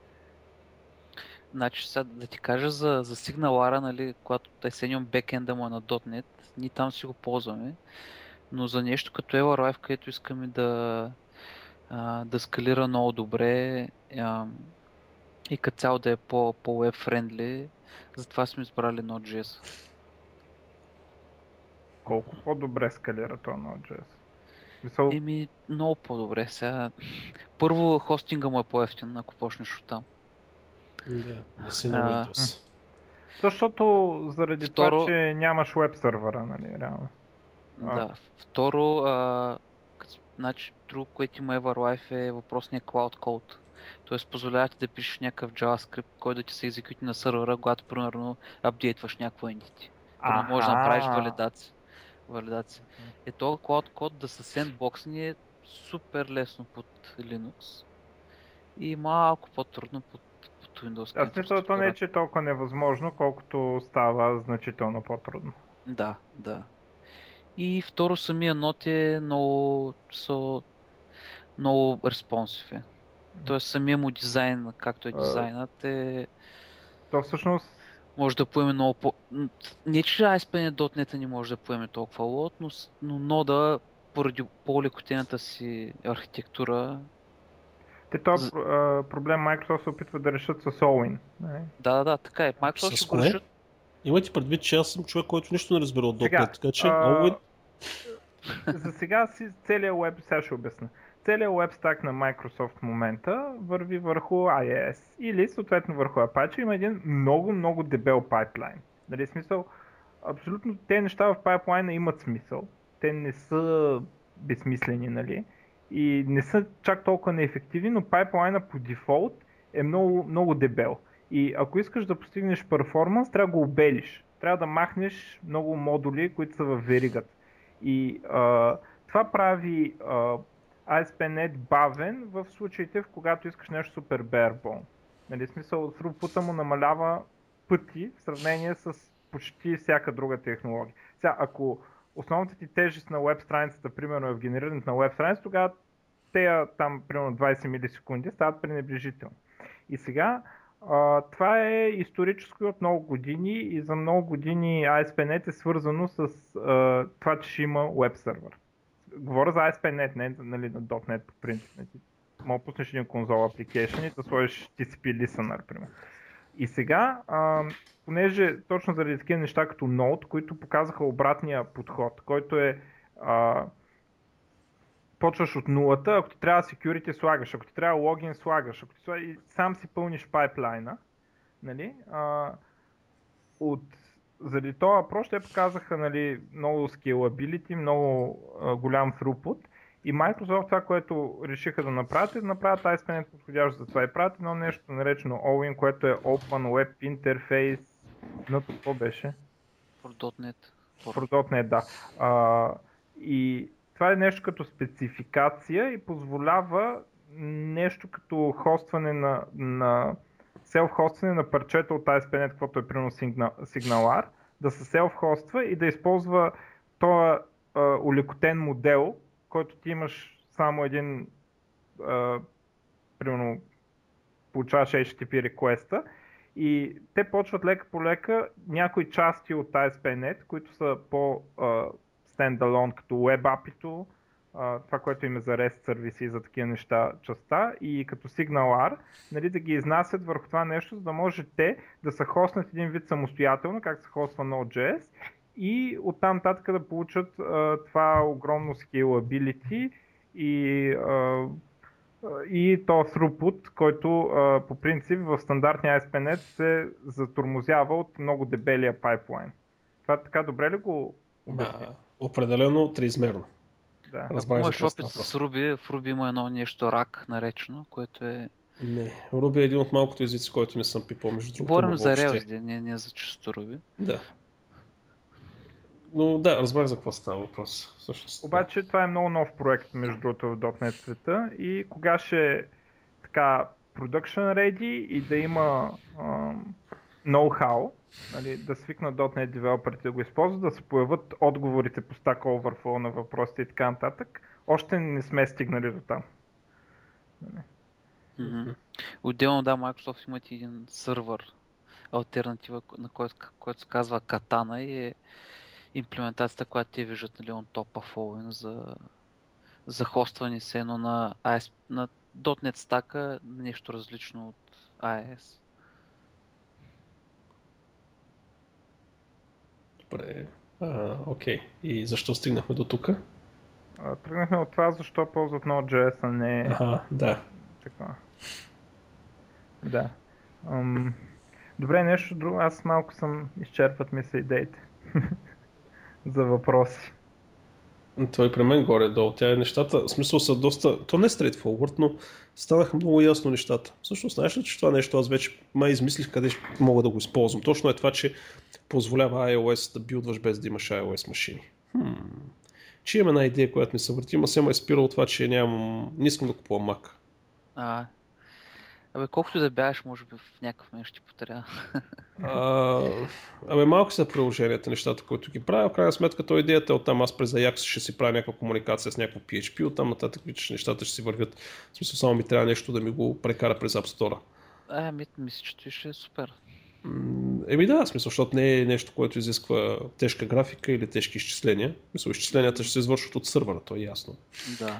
Значи сега да ти кажа за SignalR, нали, когато Icenium бекенда му е на .NET, ние там си го ползваме, но за нещо като Everlife, където искаме да скалира много добре и като цяло да е по-web friendly, затова сме избрали Node.js. Колко по-добре скалира това Node.js? Много по-добре. Сега първо хостинга му е по-ефтин, ако почнеш от там. Да си на Windows. Защото заради това, че нямаш веб сервера, нали, реално. Да. Второ, значи, друго, което има Everlife е въпросния Cloud Code. Тоест позволява ти да пишеш някакъв JavaScript, който да ти се екзекюти на сервера, когато примерно апдейтваш някакво entity. Може да направиш валидация. Този Cloud Code да се сендбоксни е супер лесно под Linux и малко по-трудно под Windows. Аз мисля, това не е, че е толкова невъзможно, колкото става значително по-трудно. Да. И второ, самия нот е много респонсив. Тоест самия му дизайн, както е дизайнът, То всъщност може да поеме много Не, че ASP.NET не може да поеме толкова лот, но нода, поради по-лекотената си архитектура... този проблем Microsoft се опитва да решат с Owin. Да, така е. Microsoft ще го решат. Имайте предвид, че аз съм човек, който нищо не разбира от .NET, така че Owin... За сега целият веб, сега ще обясня. Целият веб стак на Microsoft в момента върви върху IIS или съответно върху Apache. Има един много дебел пайплайн. Нали, смисъл, абсолютно те неща в пайплайна имат смисъл. Те не са безсмислени, нали? И не са чак толкова неефективни, но пайплайна по дефолт е много дебел. И ако искаш да постигнеш перформанс, трябва да го обелиш. Трябва да махнеш много модули, които са в веригата. И това прави ASP.NET бавен в случаите, в когато искаш нещо супер barebone. Нали, смисъл, throughput му намалява пъти в сравнение с почти всяка друга технология. Сега, ако основната ти тежест на веб страницата, примерно е в генерирането на веб страница, тогава те там примерно 20 милисекунди стават пренебрежителни. И сега това е исторически от много години и за много години ASP.NET е свързано с това, че ще има веб сервер. Говоря за ASP.NET, не нали, на .NET по принцип. Мога пуснеш един конзол application и да сложиш TCP listener, например. И сега, понеже точно заради такива неща като Node, които показаха обратния подход, който е почваш от нулата, ако ти трябва security слагаш, ако ти трябва логин слагаш, ако ти и сам си пълниш пайплайна, нали? Заради това въпрос те показаха, нали, много scalability, много голям throughput и Microsoft това, което решиха да направят, е да направят ASP.NET подходящо за това и правят едно нещо наречено Owin, което е Open Web Interface, но какво беше? For .NET, да. И това е нещо като спецификация и позволява нещо като хостване на селф-хостване на парчета от ASP.NET, каквото е примерно SignalR, да се селф-хоства и да използва този улекотен модел, който ти имаш само един, примерно получаваш HTTP реквеста и те почват лека по лека някои части от ASP.NET, които са по стендалон, като Web API-то, това, което им е за REST сервиси и за такива неща частта и като SignalR, нали, да ги изнасят върху това нещо, за да може те да се хоснат един вид самостоятелно, как се хоства Node.js и оттам нататък да получат това огромно scalability и то throughput, който по принцип в стандартния ASP.NET се затормозява от много дебелия пайплайн. Това така добре ли го обясня? Определено триизмерно. Да. Ако имаш опит с Ruby, в Ruby има едно нещо RAC наречено, което е... Не, Ruby е един от малкото езици, който не съм пипал между другото. Говорим за Rails, не за чисто Ruby. Да. Но да, разбрах за какво става въпрос. Всъщност, обаче това е много нов проект между другото в .NET света и кога ще е така production ready и да има know-how, нали, да свикнат .NET девелоперите да го използват, да се появят отговорите по Stack Overflow на въпросите и така нататък. Още не сме стигнали до там. Отделно да, Microsoft имат един сървър, алтернатива, на който се казва Katana и е имплементацията, която те виждат, нали, on top of Owin за хостване се едно на .NET стака, нещо различно от IIS. Добре. Окей. И защо стигнахме до тук? Тръгнахме от това, защо ползват Node.js, а не... да. Така. Да. Добре, нещо друго. Аз малко изчерпват ми се идеите за въпроси. Това и при мен горе-долу. Нещата, в смисъл са доста... То не е straightforward, но станаха много ясно нещата. Всъщност, знаеш ли, че това нещо аз вече измислих къде мога да го използвам. Точно е това, че позволява iOS да билдваш без да имаш iOS машини. Че имам една идея, която ми се върти, ма се ме е спирало това, че не искам да купувам Mac. Абе, колкото да бягаш, може би в някакъв момент ще ти потрябва. Малко са приложенията, нещата, които ги правя. В крайна сметка, то идеята е оттам. Аз през Ajax ще си правя някаква комуникация с някакво PHP, оттам нататък че нещата ще си вървят. В смисъл, само ми трябва нещо да ми го прекара през App Store. Мисля, че това ще е супер. Да, в смисъл, защото не е нещо, което изисква тежка графика или тежки изчисления. Мисля, изчисленията ще се извършват от сървъра, то е ясно. Да.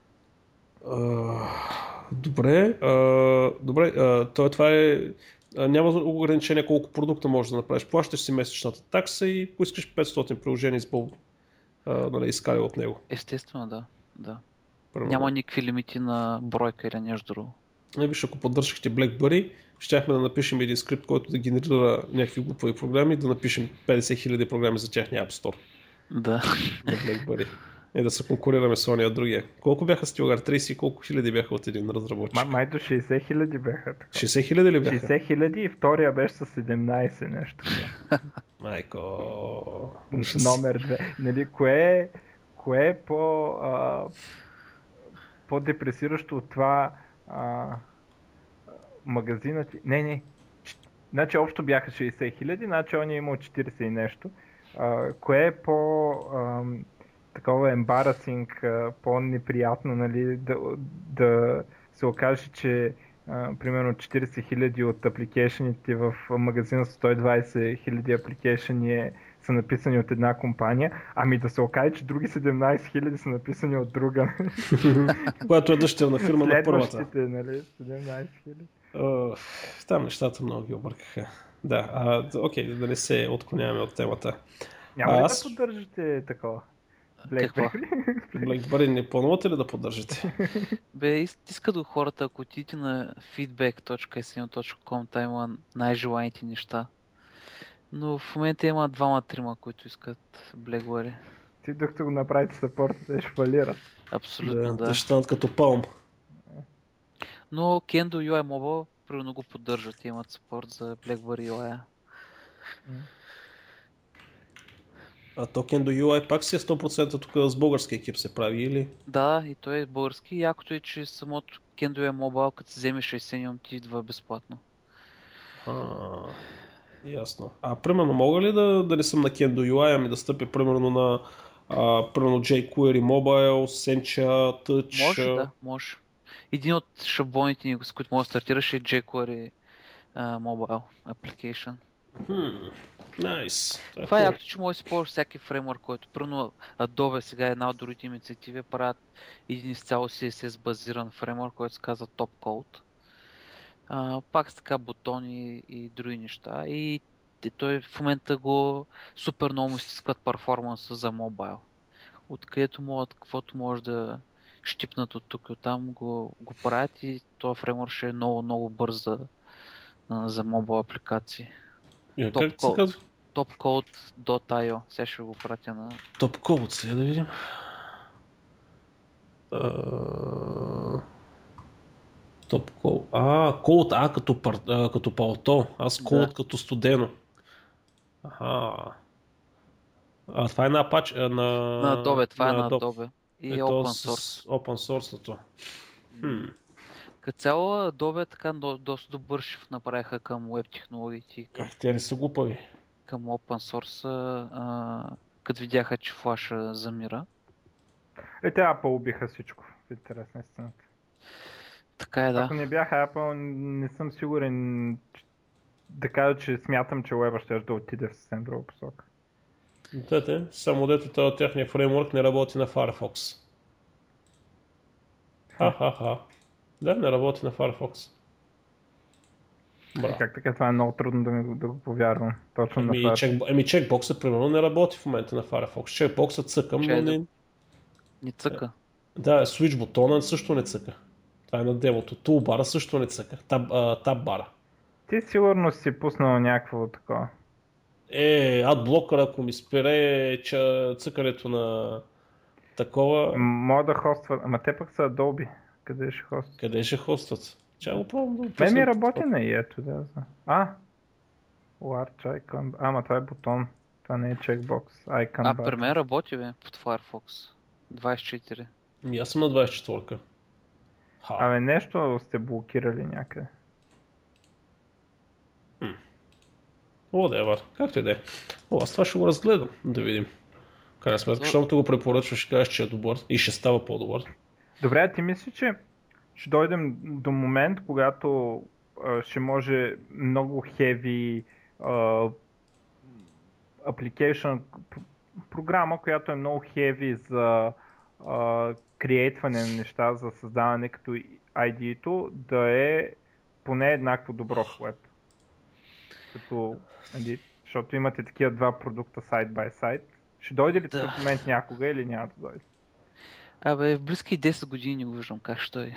Добре, това е... Няма ограничение колко продукта можеш да направиш. Плащаш си месечната такса и ако искаш 500 приложения изкали от него. Естествено, да. Примерно. Няма никакви лимити на бройка или нещо друго. Виж, ако поддържахте BlackBerry, щяхме да напишем един скрипт, който да генерира някакви глупави програми и да напишем 50 000 програми за тяхния App Store. Да. На BlackBerry. И да се конкурираме с ония другия. Колко бяха Стилгар? 30 и колко хиляди бяха от един разработчик? Май до 60 000 бяха. 60 000 ли бяха? 60 000 и втория беше с 17 нещо. Майко... Номер 2. Нали, кое е по-депресиращо от това магазинът? Не. Значи общо бяха 60 000, значи он е имал 40 и нещо. Кое е такова ембарасинг, по-неприятно, нали, да се окаже, че примерно 40 000 от апликейшените в магазина с 120 000 апликейшени са написани от една компания, ами да се окаже, че други 17 000 са написани от друга. Която е дъщерна фирма на първата. Следващите, нали, 17 000. Там нещата много ги объркаха. Да, окей, да не се отклоняваме от темата. Няма ли да поддържате такова? BlackBerry не планувате ли да поддържате? Иска до хората, ако отидете на feedback.seo.com, там има най-желаните неща. Но в момента има 2-3, които искат BlackBerry. Ти докато го направите съпорт, те ще фалират. Абсолютно, да. Да ще станат като Palm. Но Kendo UI Mobile примерно го поддържат и имат съпорт за BlackBerry UI. А Token до UI пак си е 100% тук с български екип се прави или? Да, и той е български. Якото е, че самото Kendo UI Mobile, като вземеш Ascenium, ти идва безплатно. Ясно. Примерно мога ли да не съм на Kendo UI, ами да стъпя примерно на jQuery Mobile, Sencha, Touch? Може. Един от шаблоните ни, с които може да стартираш е jQuery Mobile Application. Nice. Това е якото, че може да си ползваш всяки фреймворк, който примерно Adobe сега една от другите инициативи правят един изцяло CSS базиран фреймворк, който се казва Top Code. Пак с така бутони и други неща. И той в момента го супер много изискват перформанса за мобайл. Откъдето могат, каквото може да щипнат от тук и оттам го правят и този фреймворк ще е много бърз за мобайл апликации. Topcode.io. Сега ще го пратя на... Topcode, сега да видим. Topcode. Код като палто. Аз код като студено. Това е на Apache. На Adobe, това е на Adobe. И Open Source. Open Source-ното. Като цяло Adobe така доста добър шифт направиха към web технологиите. Те не са глупави. Към Open Source, като видяха, че флаша замира. Те Apple убиха всичко, в интерес на истината. Така е, да. Ако не бяха Apple, не съм сигурен да кажа, че смятам, че Web ще да отиде в съвсем друга посока. Само дето този тяхния фреймворк не работи на Firefox. Да, не работи на Firefox. Как така? Това е много трудно да го повярвам. Точно на Firefox. Checkbox примерно не работи в момента на Firefox. Checkbox цъкам, но не цъка. Да, switch бутона също не цъка. Това е на демото. Toolbar също не цъка. Tab-бара. Ти сигурно си пуснал някакво такова. Адблокър, ако ми спре цъкането на такова... Мога да хостват, ама те пък са Adobe. Къде ще хостват? Къде ще хостват? Чай го пробвам да описам. Ми работи на ето, да знам. Large icon. Ама това е бутон. Това не е checkbox. Icon при мен работи под Firefox. 24. Аз съм на 24-ка. Нещо сте блокирали някъде. Whatever, както и да е. Аз това ще го разгледам, да видим. Крайна сметка, щом го препоръчваш, ще кажеш, че е добър и ще става по-добър. Добре, ти мислиш, че ще дойдем до момент, когато ще може много heavy application програма, която е много heavy за креейтване на неща, за създаване като ID-то, да е поне еднакво добро в web. Като, защото имате такива два продукта side by side. Ще дойде ли такъв момент някога или няма да дойде? Абе, в близки 10 години не го виждам как ще дойде.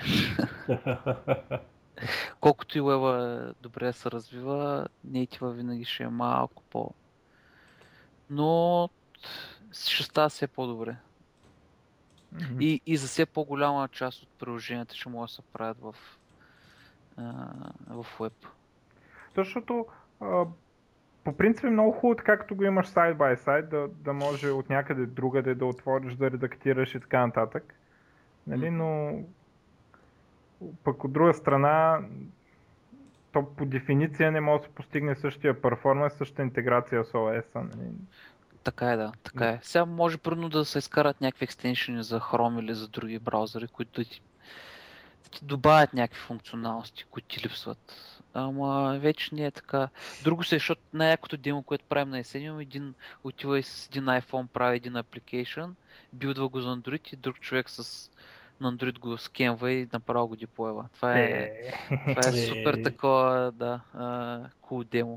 Колкото и уеба добре се развива, нейтива винаги ще е малко по... Но ще става все по-добре. И за все по-голяма част от приложенията ще могат да се правят в web. Защото по принцип е много хубаво, както го имаш side by side, да може от някъде другаде да отвориш, да редактираш и така нататък. Нали? Но пък от друга страна, то по дефиниция не може да се постигне същия перформанс, същата интеграция с OS-а. Нали? Така е, да. Така е. Сега може пръвно да се изкарат някакви екстеншени за Chrome или за други браузъри, които да ти добавят някакви функционалности, които ти липсват. Ама вече не е така. Друго се, защото най-якото демо, което правим на есен, отива и с един iPhone прави един application, билдва го за Android и друг човек на Android го скенва и направо го деплойва. Това е супер такова, да, cool демо.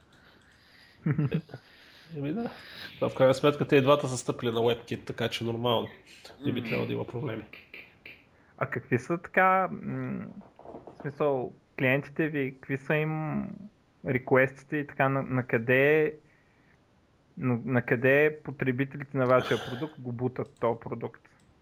Да. В крайна сметка те и двата са стъпили на WebKit, така че нормално. Не би трябвало да има проблеми. А какви са така, в смисъл, клиентите ви, какви са им реквестите и така, на къде потребителите на вашия продукт го бутат този продукт?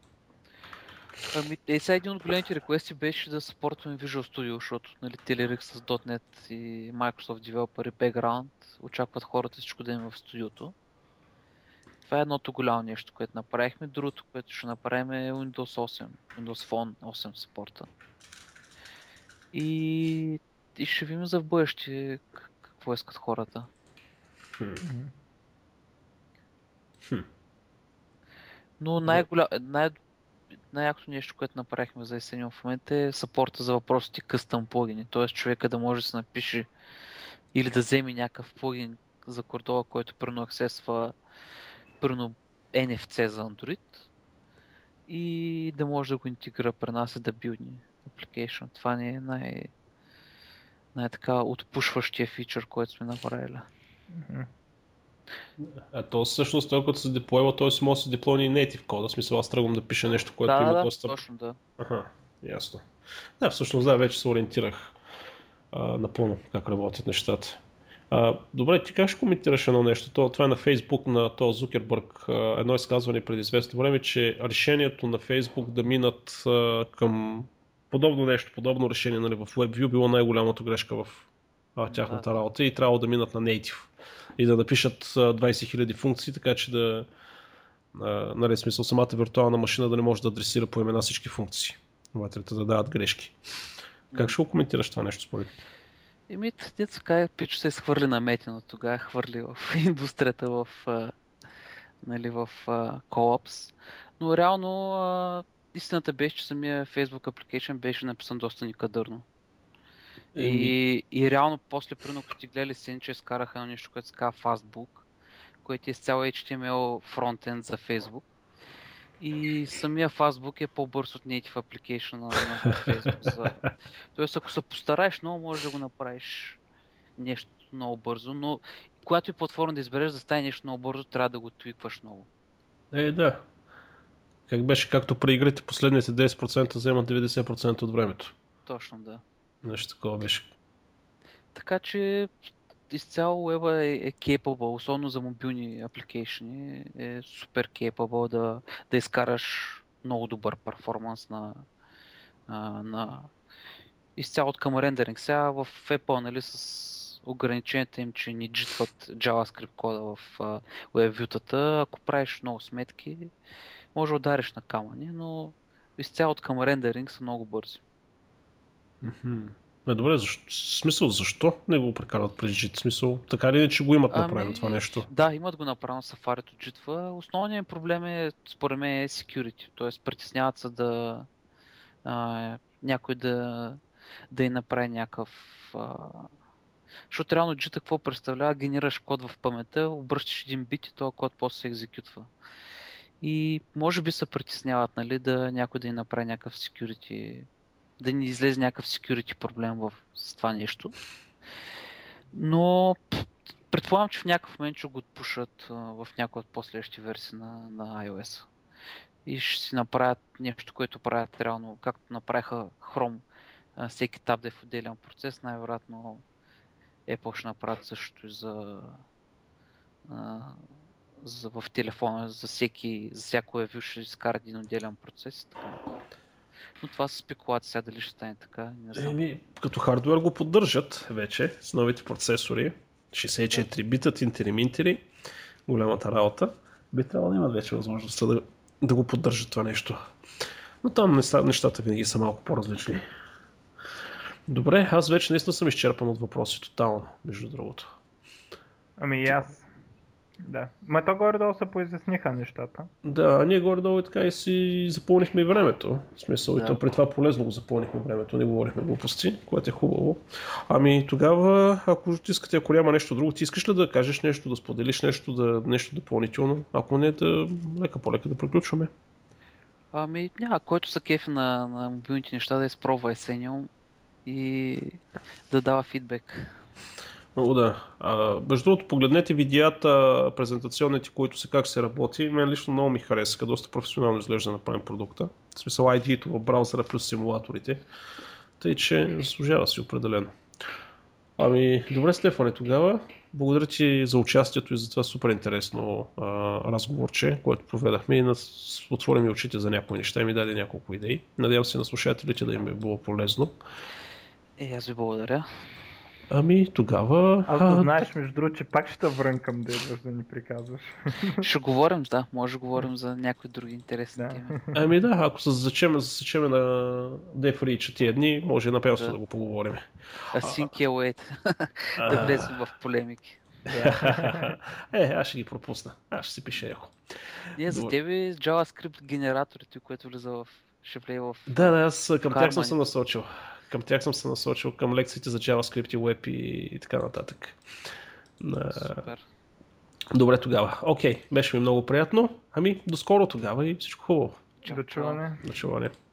Сега един от големите реквести беше да съпортваме Visual Studio, защото нали, Telerik с .NET и Microsoft Developer и Background очакват хората всичко да има в студиото. Това е едното голямо нещо, което направихме. Другото, което ще направим е Windows 8, Windows Phone 8 съпорта. И ще видим за в бъдеще какво искат хората. Но най-якото нещо, което направихме за есен в момента е съпорта за въпросите къстъм плагини. Т.е. човека да може да се напише или да вземе някакъв плагин за Cordova, който прено аксесва NFC за Android и да може да го интегрира при нас и да билдни application. Това не е най-така отпушващия фичър, който сме направили. А то всъщност той като се деплойва, той си може да се деплойни и native кода. В смисъл аз тръгвам да пиша нещо, което има достъп. Точно, да. Ясно. Да, всъщност да, вече се ориентирах напълно как работят нещата. Добре, ти как ще коментираш едно нещо? Това е на Фейсбук, на този Зукербърг, едно изказване преди известно време, че решението на Фейсбук да минат към подобно нещо, подобно решение нали, в WebView било най-голямата грешка в тяхната работа и трябвало да минат на Native и да напишат 20 000 функции, така че да нали, смисъл самата виртуална машина да не може да адресира по имена всички функции. Вътрете да дават грешки. Как ще го коментираш това нещо според? Така пич се изхвърли на метино тогава, хвърли в индустрията в колапс. Но реално истината беше, че самия Facebook application беше написан доста никадърно. И реално после примерно като ти гледали сцени, че изкараха на нещо, което се казва Fastbook, което е с цял HTML фронтенд за Facebook. И самия Fastbook е по-бърз от native application на Facebook. Тоест ако се постараеш много, можеш да го направиш нещо много бързо, но когато и платформа да избереш да стане нещо много бързо, трябва да го твикваш много. Да. Как беше, както при игрите последните 10% вземат 90% от времето. Точно, да. Нещо такова беше. Така че изцяло Web е capable, особено за мобилни апликейшни, е супер capable да изкараш много добър перформанс на изцяло от към рендеринг. Сега в Apple, нали, с ограниченията им, че ни джитват JavaScript кода в WebView-тата, ако правиш много сметки, може да удариш на камъни, но изцяло от към рендеринг са много бързи. Добре, смисъл, защо не го прекарват през JIT? Смисъл, така ли че го имат направено това нещо? Да, имат го направено, Safari от JIT. Основният проблем е, според мен, е security. Т.е. притесняват се да някой да й направи някакъв... Защото реално JIT какво представлява? Генерираш код в паметта, обръщаш един бит и този код после се екзекютва. И може би се притесняват, нали, да някой да й направи някакъв security, да ни излезе някакъв security проблем с това нещо. Но предполагам, че в някакъв момент ще го отпушат в някои от последващи версии на iOS. И ще си направят нещо, което правят реално, както направиха Chrome, всеки таб да е в отделен процес, най-вероятно Apple ще направят същото и в телефона, за всяко ревю ще изкара един отделен процес. Така. Но това са спекулации, сега дали ще стане така, не знам. Като хардуер го поддържат вече с новите процесори, 64 бита, тинтери-минтери, голямата работа. Би трябвало да имат вече възможността да го поддържат това нещо. Но там нещата винаги са малко по-различни. Добре, аз вече наистина съм изчерпан от въпроси тотално, между другото. Ами и аз. Да. Ма то горе-долу се поизясниха нещата. Да, ние горе-долу и така и си запълнихме и времето. В смисъл, и то при това полезно го запълнихме времето, не говорихме глупости, което е хубаво. Ами тогава, ако искате, ако няма нещо друго, ти искаш ли да кажеш нещо, да споделиш нещо допълнително? Ако не, да лека по лека да приключваме. Ами няма, който са кефи на мобилните неща да изпробва Essenium и да дава фидбек. Много да. Между другото, погледнете видеята, презентационните, които са как се работи. Мен лично много ми харесаха, доста професионално изглежда да направим продукта. В смисъл ID-то в браузъра плюс симулаторите. Тъй, че заслужава си определено. Ами, добре, Стефане, тогава. Благодаря ти за участието и за това супер интересно разговорче, което проведахме и отвори ми очите за някои неща и ми даде няколко идеи. Надявам се на слушателите да им е било полезно. Аз ви благодаря. Ами тогава... Аз знаеш, между другото, че пак ще врънкам да идваш да ни приказваш. Ще говорим, да. Може да говорим за някои други интересни теми. Ами да, ако се засечем на DFReach тия дни, може напелство да го поговорим. Async await. Да влезем в полемики. Аз ще ги пропусна. Аз ще си пиша ехо. Ние за тебе JavaScript генераторите, което ще влезе в... Да, аз към тях съм се насочил. Към лекциите за JavaScript и Web и така нататък. Супер. Добре тогава. Окей, беше ми много приятно. Ами, до скоро тогава и всичко хубаво. До чуване. До чуване.